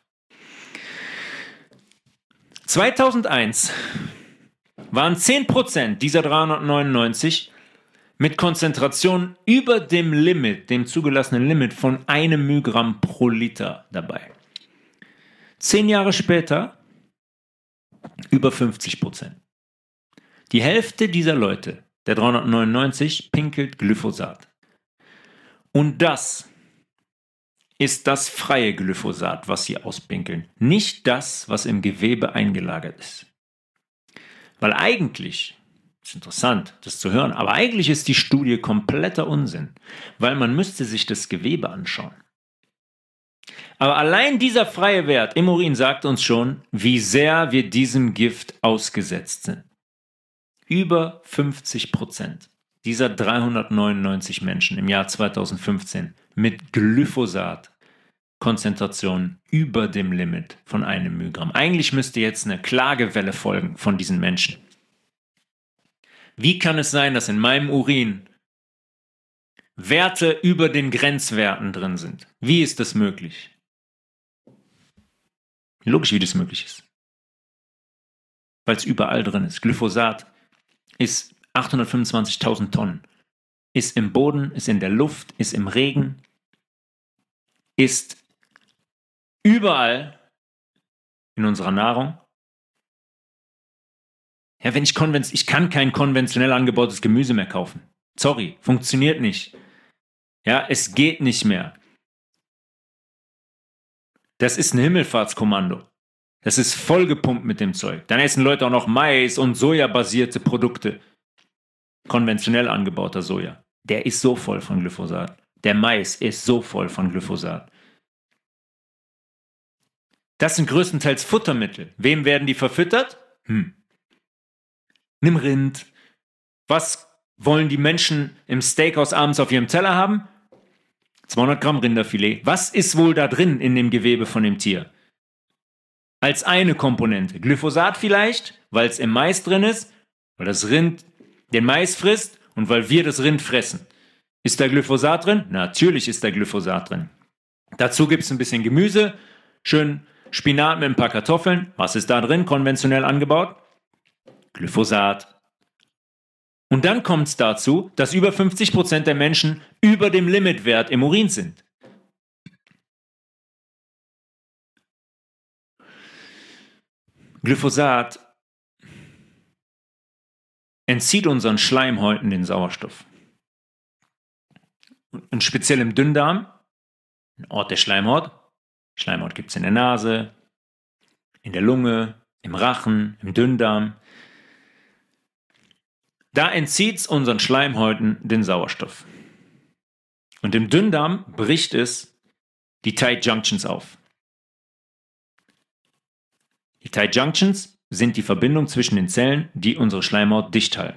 [SPEAKER 1] zweitausendeins waren zehn Prozent dieser dreihundertneunundneunzig mit Konzentrationen über dem Limit, dem zugelassenen Limit von einem Milligramm pro Liter dabei. Zehn Jahre später über fünfzig Prozent. Die Hälfte dieser Leute, der dreihundertneunundneunzig, pinkelt Glyphosat. Und das ist das freie Glyphosat, was sie auspinkeln. Nicht das, was im Gewebe eingelagert ist. Weil eigentlich, das ist interessant, das zu hören, aber eigentlich ist die Studie kompletter Unsinn, weil man müsste sich das Gewebe anschauen. Aber allein dieser freie Wert im Urin sagt uns schon, wie sehr wir diesem Gift ausgesetzt sind. Über fünfzig Prozent dieser dreihundertneunundneunzig Menschen im Jahr zweitausendfünfzehn mit Glyphosat Konzentrationen über dem Limit von einem Milligramm. Eigentlich müsste jetzt eine Klagewelle folgen von diesen Menschen. Wie kann es sein, dass in meinem Urin Werte über den Grenzwerten drin sind? Wie ist das möglich? Logisch, wie das möglich ist. Weil es überall drin ist. Glyphosat ist achthundertfünfundzwanzigtausend Tonnen. Ist im Boden, ist in der Luft, ist im Regen, ist überall in unserer Nahrung. Ja, wenn ich konvenz- ich kann kein konventionell angebautes Gemüse mehr kaufen. Sorry, funktioniert nicht. Ja, es geht nicht mehr. Das ist ein Himmelfahrtskommando. Das ist vollgepumpt mit dem Zeug. Dann essen Leute auch noch Mais- und Soja-basierte Produkte. Konventionell angebauter Soja. Der ist so voll von Glyphosat. Der Mais ist so voll von Glyphosat. Das sind größtenteils Futtermittel. Wem werden die verfüttert? Hm. Nimm Rind. Was wollen die Menschen im Steakhouse abends auf ihrem Teller haben? zweihundert Gramm Rinderfilet. Was ist wohl da drin in dem Gewebe von dem Tier? Als eine Komponente. Glyphosat vielleicht, weil es im Mais drin ist, weil das Rind den Mais frisst und weil wir das Rind fressen. Ist da Glyphosat drin? Natürlich ist da Glyphosat drin. Dazu gibt es ein bisschen Gemüse, schön Spinat mit ein paar Kartoffeln. Was ist da drin, konventionell angebaut? Glyphosat. Und dann kommt es dazu, dass über fünfzig Prozent der Menschen über dem Limitwert im Urin sind. Glyphosat entzieht unseren Schleimhäuten den Sauerstoff. Und speziell im Dünndarm, ein Ort der Schleimhaut, Schleimhaut gibt es in der Nase, in der Lunge, im Rachen, im Dünndarm. Da entzieht es unseren Schleimhäuten den Sauerstoff. Und im Dünndarm bricht es die Tight Junctions auf. Die Tight Junctions sind die Verbindung zwischen den Zellen, die unsere Schleimhaut dicht halten.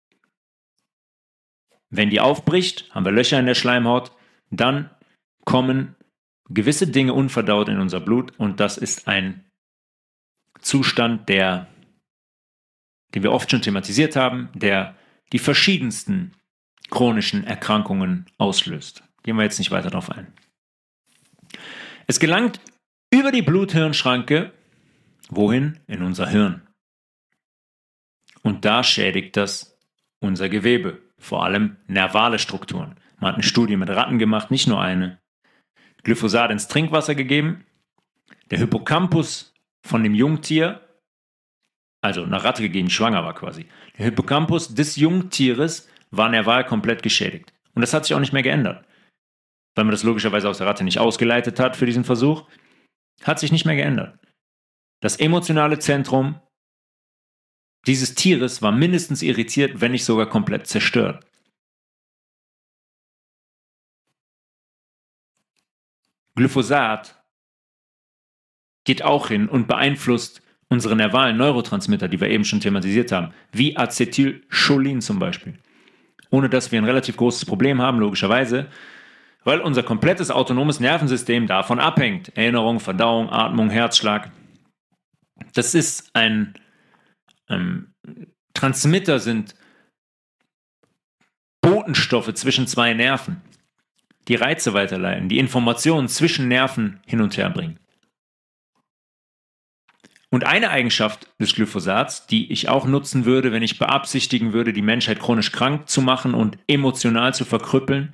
[SPEAKER 1] Wenn die aufbricht, haben wir Löcher in der Schleimhaut, dann kommen gewisse Dinge unverdaut in unser Blut und das ist ein Zustand, der, den wir oft schon thematisiert haben, der die verschiedensten chronischen Erkrankungen auslöst. Gehen wir jetzt nicht weiter darauf ein. Es gelangt über die Blut-Hirn-Schranke, wohin? In unser Hirn. Und da schädigt das unser Gewebe, vor allem nervale Strukturen. Man hat eine Studie mit Ratten gemacht, nicht nur eine. Glyphosat ins Trinkwasser gegeben. Der Hippocampus von dem Jungtier, also eine Ratte gegeben, die schwanger war quasi. Der Hippocampus des Jungtieres war nerval komplett geschädigt. Und das hat sich auch nicht mehr geändert. Weil man das logischerweise aus der Ratte nicht ausgeleitet hat für diesen Versuch, hat sich nicht mehr geändert. Das emotionale Zentrum dieses Tieres war mindestens irritiert, wenn nicht sogar komplett zerstört. Glyphosat geht auch hin und beeinflusst unsere nervalen Neurotransmitter, die wir eben schon thematisiert haben, wie Acetylcholin zum Beispiel. Ohne dass wir ein relativ großes Problem haben, logischerweise, weil unser komplettes autonomes Nervensystem davon abhängt. Erinnerung, Verdauung, Atmung, Herzschlag. Das ist ein ähm, Transmitter, sind Botenstoffe zwischen zwei Nerven, die Reize weiterleiten, die Informationen zwischen Nerven hin und her bringen. Und eine Eigenschaft des Glyphosats, die ich auch nutzen würde, wenn ich beabsichtigen würde, die Menschheit chronisch krank zu machen und emotional zu verkrüppeln,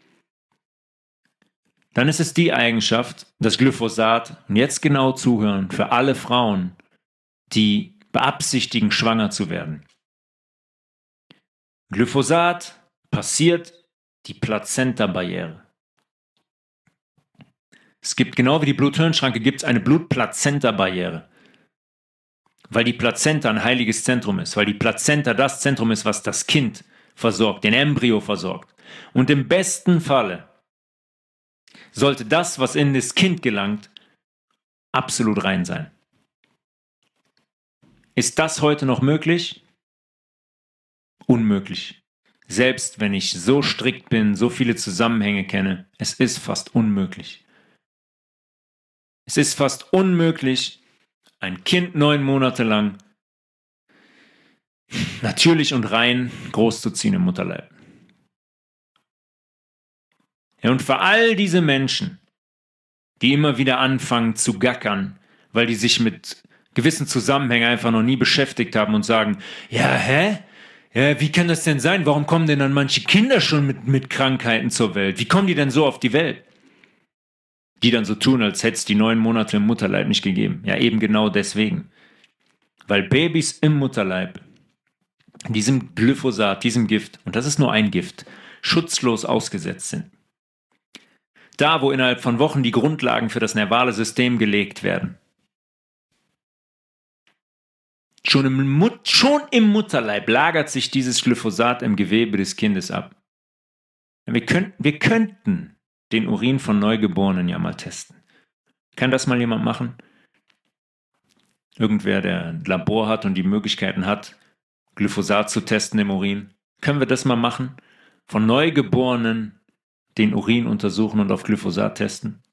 [SPEAKER 1] dann ist es die Eigenschaft, dass Glyphosat, und jetzt genau zuhören, für alle Frauen, die beabsichtigen, schwanger zu werden. Glyphosat passiert die Plazenta-Barriere. Es gibt, genau wie die Blut-Hirn-Schranke, gibt es eine Blut-Plazenta-Barriere. Weil die Plazenta ein heiliges Zentrum ist, weil die Plazenta das Zentrum ist, was das Kind versorgt, den Embryo versorgt. Und im besten Falle sollte das, was in das Kind gelangt, absolut rein sein. Ist das heute noch möglich? Unmöglich. Selbst wenn ich so strikt bin, so viele Zusammenhänge kenne, es ist fast unmöglich. Es ist fast unmöglich, ein Kind neun Monate lang natürlich und rein großzuziehen im Mutterleib. Ja, und für all diese Menschen, die immer wieder anfangen zu gackern, weil die sich mit gewissen Zusammenhängen einfach noch nie beschäftigt haben und sagen, ja, hä? Ja, wie kann das denn sein? Warum kommen denn dann manche Kinder schon mit, mit Krankheiten zur Welt? Wie kommen die denn so auf die Welt? Die dann so tun, als hätte es die neun Monate im Mutterleib nicht gegeben. Ja, eben genau deswegen. Weil Babys im Mutterleib diesem Glyphosat, diesem Gift, und das ist nur ein Gift, schutzlos ausgesetzt sind. Da, wo innerhalb von Wochen die Grundlagen für das nervale System gelegt werden. Schon im, Mut- schon im Mutterleib lagert sich dieses Glyphosat im Gewebe des Kindes ab. Wir könnten, wir könnten den Urin von Neugeborenen ja mal testen. Kann das mal jemand machen? Irgendwer, der ein Labor hat und die Möglichkeiten hat, Glyphosat zu testen im Urin. Können wir das mal machen? Von Neugeborenen den Urin untersuchen und auf Glyphosat testen?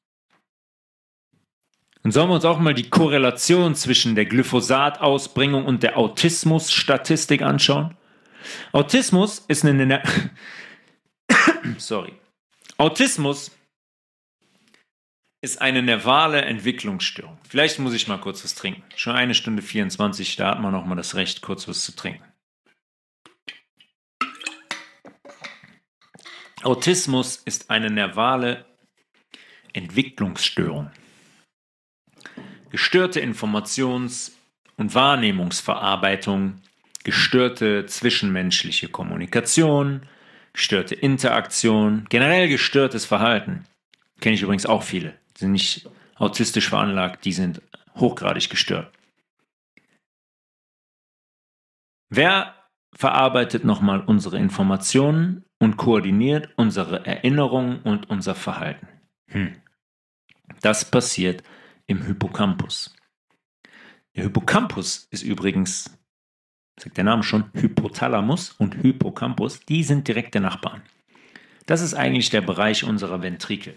[SPEAKER 1] Und sollen wir uns auch mal die Korrelation zwischen der Glyphosat-Ausbringung und der Autismus-Statistik anschauen? Autismus ist eine... Ne- Sorry. Autismus ist eine nervale Entwicklungsstörung. Vielleicht muss ich mal kurz was trinken. Schon eine Stunde vierundzwanzig, da hat man noch mal das Recht, kurz was zu trinken. Autismus ist eine nervale Entwicklungsstörung. Gestörte Informations- und Wahrnehmungsverarbeitung, gestörte zwischenmenschliche Kommunikation, gestörte Interaktion, generell gestörtes Verhalten. Kenne ich übrigens auch viele. Die sind nicht autistisch veranlagt, die sind hochgradig gestört. Wer verarbeitet nochmal unsere Informationen und koordiniert unsere Erinnerungen und unser Verhalten? Hm. Das passiert im Hippocampus. Der Hippocampus ist übrigens, sagt der Name schon, Hypothalamus und Hippocampus, die sind direkte Nachbarn. Das ist eigentlich der Bereich unserer Ventrikel,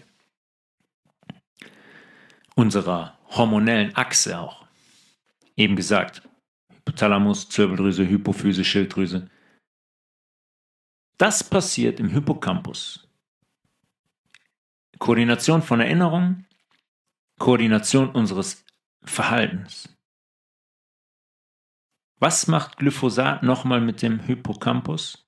[SPEAKER 1] unserer hormonellen Achse auch. Eben gesagt, Hypothalamus, Zirbeldrüse, Hypophyse, Schilddrüse. Das passiert im Hippocampus. Koordination von Erinnerungen, Koordination unseres Verhaltens. Was macht Glyphosat nochmal mit dem Hippocampus?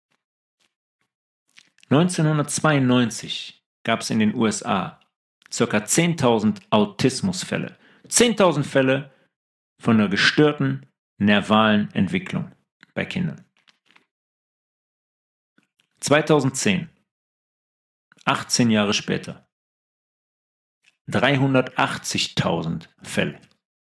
[SPEAKER 1] neunzehnhundertzweiundneunzig gab es in den U S A ca. zehntausend Autismusfälle. zehntausend Fälle von einer gestörten nervalen Entwicklung bei Kindern. zweitausendzehn, achtzehn Jahre später, dreihundertachtzigtausend Fälle.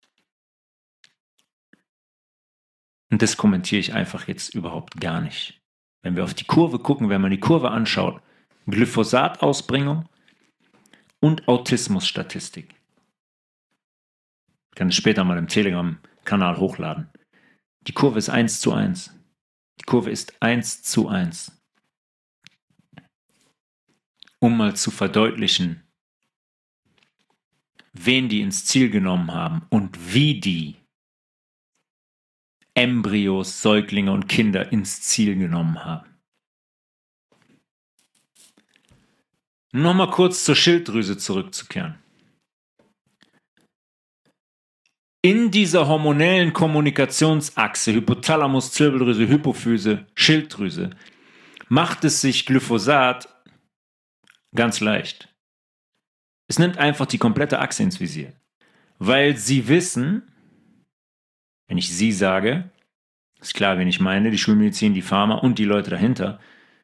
[SPEAKER 1] Und das kommentiere ich einfach jetzt überhaupt gar nicht. Wenn wir auf die Kurve gucken, wenn man die Kurve anschaut, Glyphosat-Ausbringung und Autismus-Statistik. Ich kann es später mal im Telegram-Kanal hochladen. Die Kurve ist eins zu eins. Die Kurve ist eins zu eins. Um mal zu verdeutlichen, wen die ins Ziel genommen haben und wie die Embryos, Säuglinge und Kinder ins Ziel genommen haben. Nochmal kurz zur Schilddrüse zurückzukehren. In dieser hormonellen Kommunikationsachse, Hypothalamus, Zirbeldrüse, Hypophyse, Schilddrüse, macht es sich Glyphosat ganz leicht. Es nimmt einfach die komplette Achse ins Visier. Weil sie wissen, wenn ich sie sage, ist klar, wen ich meine, die Schulmedizin, die Pharma und die Leute dahinter,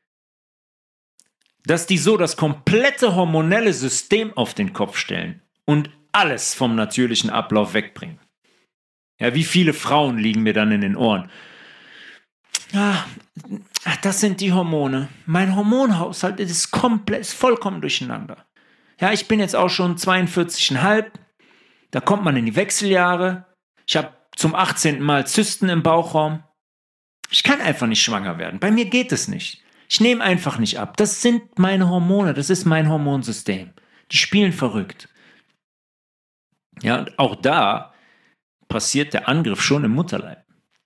[SPEAKER 1] dass die so das komplette hormonelle System auf den Kopf stellen und alles vom natürlichen Ablauf wegbringen. Ja, wie viele Frauen liegen mir dann in den Ohren? Ah, das sind die Hormone. Mein Hormonhaushalt ist komplett, ist vollkommen durcheinander. Ja, ich bin jetzt auch schon zweiundvierzig Komma fünf. Da kommt man in die Wechseljahre. Ich habe zum achtzehnten Mal Zysten im Bauchraum. Ich kann einfach nicht schwanger werden. Bei mir geht es nicht. Ich nehme einfach nicht ab. Das sind meine Hormone. Das ist mein Hormonsystem. Die spielen verrückt. Ja, und auch da passiert der Angriff schon im Mutterleib.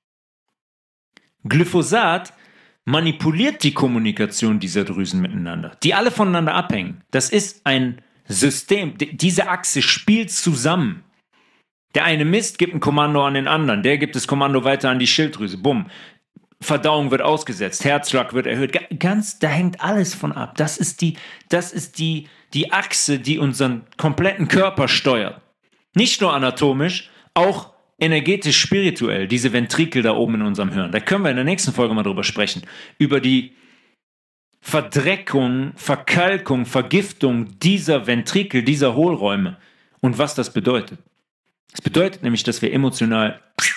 [SPEAKER 1] Glyphosat manipuliert die Kommunikation dieser Drüsen miteinander, die alle voneinander abhängen. Das ist ein System. Diese Achse spielt zusammen. Der eine misst, gibt ein Kommando an den anderen. Der gibt das Kommando weiter an die Schilddrüse. Bumm. Verdauung wird ausgesetzt. Herzschlag wird erhöht. Ganz, da hängt alles von ab. Das ist die, das ist die, die Achse, die unseren kompletten Körper steuert. Nicht nur anatomisch, auch energetisch, spirituell. Diese Ventrikel da oben in unserem Hirn. Da können wir in der nächsten Folge mal drüber sprechen. Über die Verdreckung, Verkalkung, Vergiftung dieser Ventrikel, dieser Hohlräume und was das bedeutet. Es bedeutet nämlich, dass wir emotional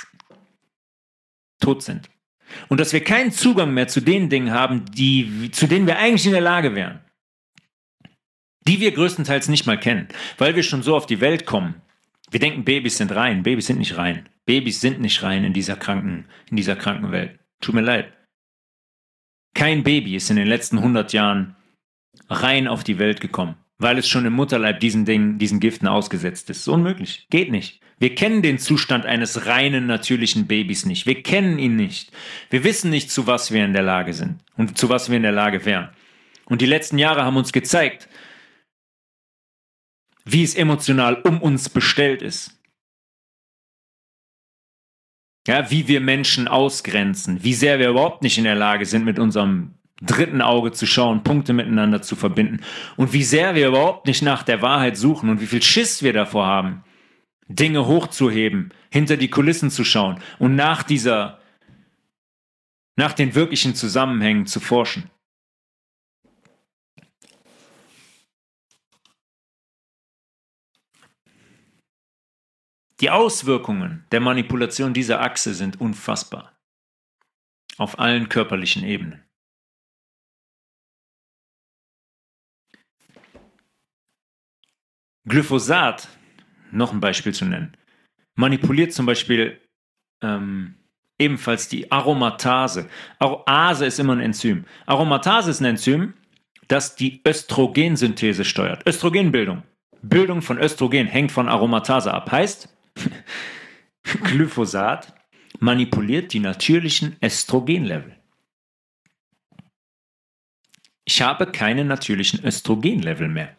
[SPEAKER 1] tot sind. Und dass wir keinen Zugang mehr zu den Dingen haben, die, zu denen wir eigentlich in der Lage wären. Die wir größtenteils nicht mal kennen, weil wir schon so auf die Welt kommen. Wir denken, Babys sind rein. Babys sind nicht rein. Babys sind nicht rein in dieser kranken, in dieser kranken Welt. Tut mir leid. Kein Baby ist in den letzten hundert Jahren rein auf die Welt gekommen, weil es schon im Mutterleib diesen Dingen, diesen Giften ausgesetzt ist. Das ist unmöglich. Geht nicht. Wir kennen den Zustand eines reinen, natürlichen Babys nicht. Wir kennen ihn nicht. Wir wissen nicht, zu was wir in der Lage sind und zu was wir in der Lage wären. Und die letzten Jahre haben uns gezeigt, wie es emotional um uns bestellt ist. Ja, wie wir Menschen ausgrenzen, wie sehr wir überhaupt nicht in der Lage sind, mit unserem dritten Auge zu schauen, Punkte miteinander zu verbinden und wie sehr wir überhaupt nicht nach der Wahrheit suchen und wie viel Schiss wir davor haben, Dinge hochzuheben, hinter die Kulissen zu schauen und nach dieser, nach den wirklichen Zusammenhängen zu forschen. Die Auswirkungen der Manipulation dieser Achse sind unfassbar. Auf allen körperlichen Ebenen. Glyphosat, noch ein Beispiel zu nennen, manipuliert zum Beispiel ähm, ebenfalls die Aromatase. Ase ist immer ein Enzym. Aromatase ist ein Enzym, das die Östrogensynthese steuert. Östrogenbildung. Bildung von Östrogen hängt von Aromatase ab. Heißt, Glyphosat manipuliert die natürlichen Östrogenlevel. Ich habe keine natürlichen Östrogenlevel mehr.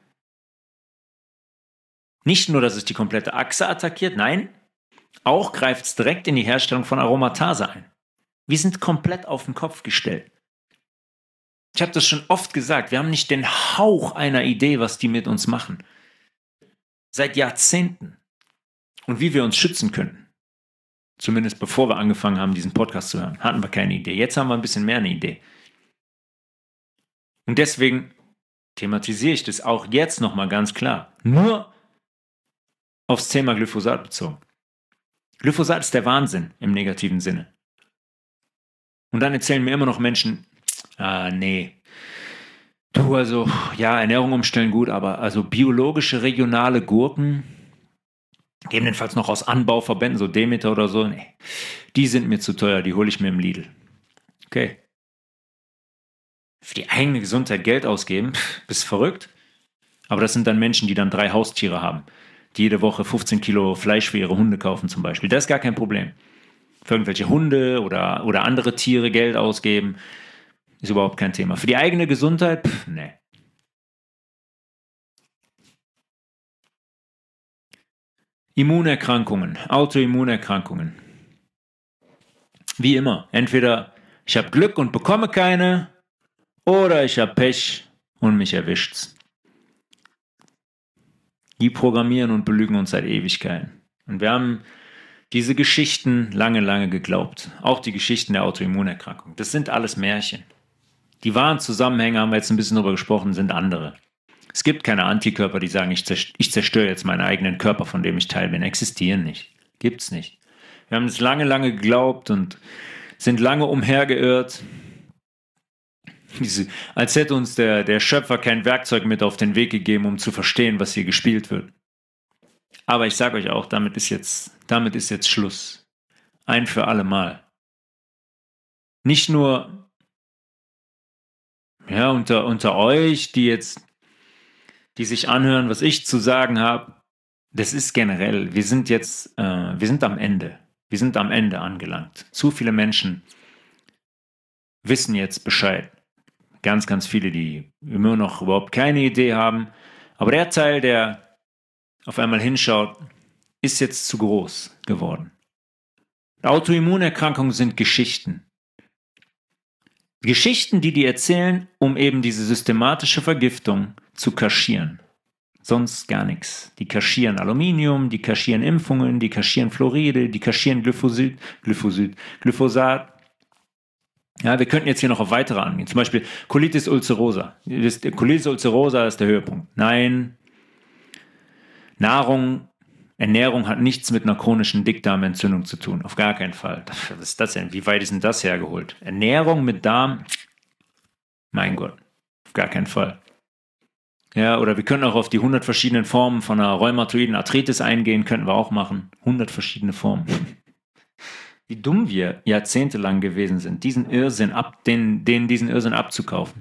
[SPEAKER 1] Nicht nur, dass es die komplette Achse attackiert, nein, auch greift es direkt in die Herstellung von Aromatase ein. Wir sind komplett auf den Kopf gestellt. Ich habe das schon oft gesagt, wir haben nicht den Hauch einer Idee, was die mit uns machen. Seit Jahrzehnten. Und wie wir uns schützen können. Zumindest bevor wir angefangen haben, diesen Podcast zu hören, hatten wir keine Idee. Jetzt haben wir ein bisschen mehr eine Idee. Und deswegen thematisiere ich das auch jetzt nochmal ganz klar. Nur aufs Thema Glyphosat bezogen. Glyphosat ist der Wahnsinn im negativen Sinne. Und dann erzählen mir immer noch Menschen, ah nee, du also, ja, Ernährung umstellen gut, aber also biologische regionale Gurken, gegebenenfalls noch aus Anbauverbänden, so Demeter oder so, nee, die sind mir zu teuer, die hole ich mir im Lidl. Okay. Für die eigene Gesundheit Geld ausgeben, pff, bist verrückt. Aber das sind dann Menschen, die dann drei Haustiere haben, die jede Woche fünfzehn Kilo Fleisch für ihre Hunde kaufen zum Beispiel. Das ist gar kein Problem. Für irgendwelche Hunde oder, oder andere Tiere Geld ausgeben, ist überhaupt kein Thema. Für die eigene Gesundheit, pff, nee. Immunerkrankungen, Autoimmunerkrankungen. Wie immer, entweder ich habe Glück und bekomme keine oder ich habe Pech und mich erwischt's. Die programmieren und belügen uns seit Ewigkeiten. Und wir haben diese Geschichten lange, lange geglaubt. Auch die Geschichten der Autoimmunerkrankung. Das sind alles Märchen. Die wahren Zusammenhänge, haben wir jetzt ein bisschen drüber gesprochen, sind andere. Es gibt keine Antikörper, die sagen, ich zerstöre jetzt meinen eigenen Körper, von dem ich Teil bin. Existieren nicht. Gibt's nicht. Wir haben es lange, lange geglaubt und sind lange umhergeirrt. Diese, als hätte uns der, der Schöpfer kein Werkzeug mit auf den Weg gegeben, um zu verstehen, was hier gespielt wird. Aber ich sage euch auch, damit ist jetzt, damit ist jetzt Schluss. Ein für alle Mal. Nicht nur ja, unter, unter euch, die jetzt, die sich anhören, was ich zu sagen habe. Das ist generell, wir sind jetzt, äh, wir sind am Ende. Wir sind am Ende angelangt. Zu viele Menschen wissen jetzt Bescheid. Ganz, ganz viele, die immer noch überhaupt keine Idee haben. Aber der Teil, der auf einmal hinschaut, ist jetzt zu groß geworden. Autoimmunerkrankungen sind Geschichten. Geschichten, die die erzählen, um eben diese systematische Vergiftung zu kaschieren. Sonst gar nichts. Die kaschieren Aluminium, die kaschieren Impfungen, die kaschieren Fluoride, die kaschieren Glyphosid, Glyphosid, Glyphosat. Ja, wir könnten jetzt hier noch auf weitere angehen. Zum Beispiel Colitis ulcerosa. Colitis ulcerosa ist der Höhepunkt. Nein, Nahrung, Ernährung hat nichts mit einer chronischen Dickdarmentzündung zu tun. Auf gar keinen Fall. Was ist das denn? Wie weit ist denn das hergeholt? Ernährung mit Darm? Mein Gott. Auf gar keinen Fall. Ja, oder wir können auch auf die hundert verschiedenen Formen von einer rheumatoiden Arthritis eingehen. Könnten wir auch machen. hundert verschiedene Formen. Wie dumm wir jahrzehntelang gewesen sind, diesen Irrsinn ab, den, denen diesen Irrsinn abzukaufen.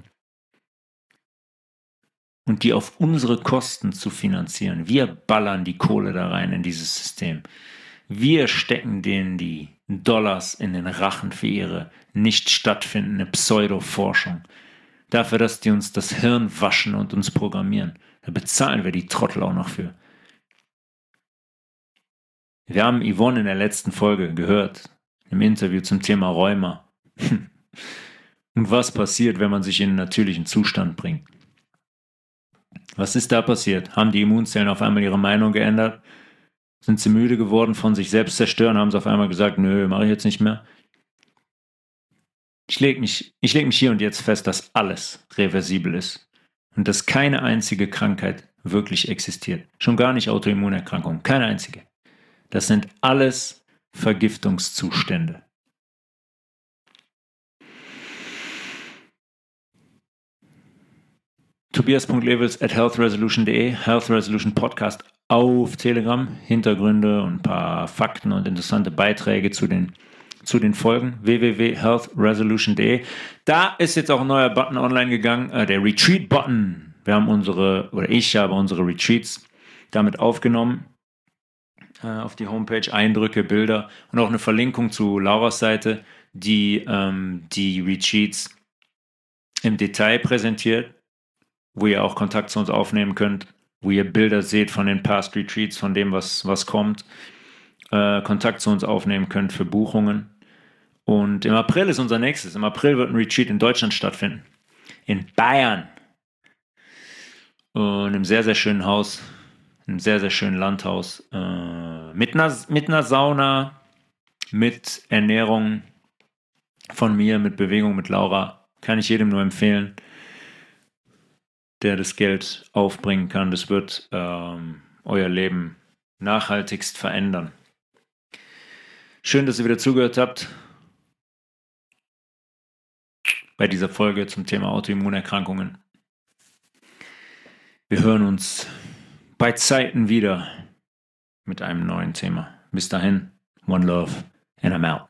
[SPEAKER 1] Und die auf unsere Kosten zu finanzieren. Wir ballern die Kohle da rein in dieses System. Wir stecken denen die Dollars in den Rachen für ihre nicht stattfindende Pseudo-Forschung. Dafür, dass die uns das Hirn waschen und uns programmieren. Da bezahlen wir die Trottel auch noch für. Wir haben Yvonne in der letzten Folge gehört, im Interview zum Thema Rheuma. Und was passiert, wenn man sich in einen natürlichen Zustand bringt? Was ist da passiert? Haben die Immunzellen auf einmal ihre Meinung geändert? Sind sie müde geworden von sich selbst zerstören? Haben sie auf einmal gesagt, nö, mache ich jetzt nicht mehr? Ich lege mich, ich leg mich hier und jetzt fest, dass alles reversibel ist und dass keine einzige Krankheit wirklich existiert. Schon gar nicht Autoimmunerkrankungen, keine einzige. Das sind alles Vergiftungszustände. tobias.levels at healthresolution punkt de, Health Resolution Podcast auf Telegram, Hintergründe und ein paar Fakten und interessante Beiträge zu den, zu den Folgen, w w w punkt health resolution punkt de. Da ist jetzt auch ein neuer Button online gegangen, äh, der Retreat-Button. Wir haben unsere, oder ich habe unsere Retreats damit aufgenommen, äh, auf die Homepage, Eindrücke, Bilder und auch eine Verlinkung zu Lauras Seite, die ähm, die Retreats im Detail präsentiert, wo ihr auch Kontakt zu uns aufnehmen könnt, wo ihr Bilder seht von den Past Retreats, von dem, was, was kommt, äh, Kontakt zu uns aufnehmen könnt für Buchungen. Und im April ist unser nächstes. Im April wird ein Retreat in Deutschland stattfinden. In Bayern. Und in einem sehr, sehr schönen Haus, in einem sehr, sehr schönen Landhaus. Äh, mit, einer, mit einer Sauna, mit Ernährung von mir, mit Bewegung, mit Laura. Kann ich jedem nur empfehlen, der das Geld aufbringen kann. Das wird ähm, euer Leben nachhaltigst verändern. Schön, dass ihr wieder zugehört habt bei dieser Folge zum Thema Autoimmunerkrankungen. Wir hören uns bei Zeiten wieder mit einem neuen Thema. Bis dahin, one love and I'm out.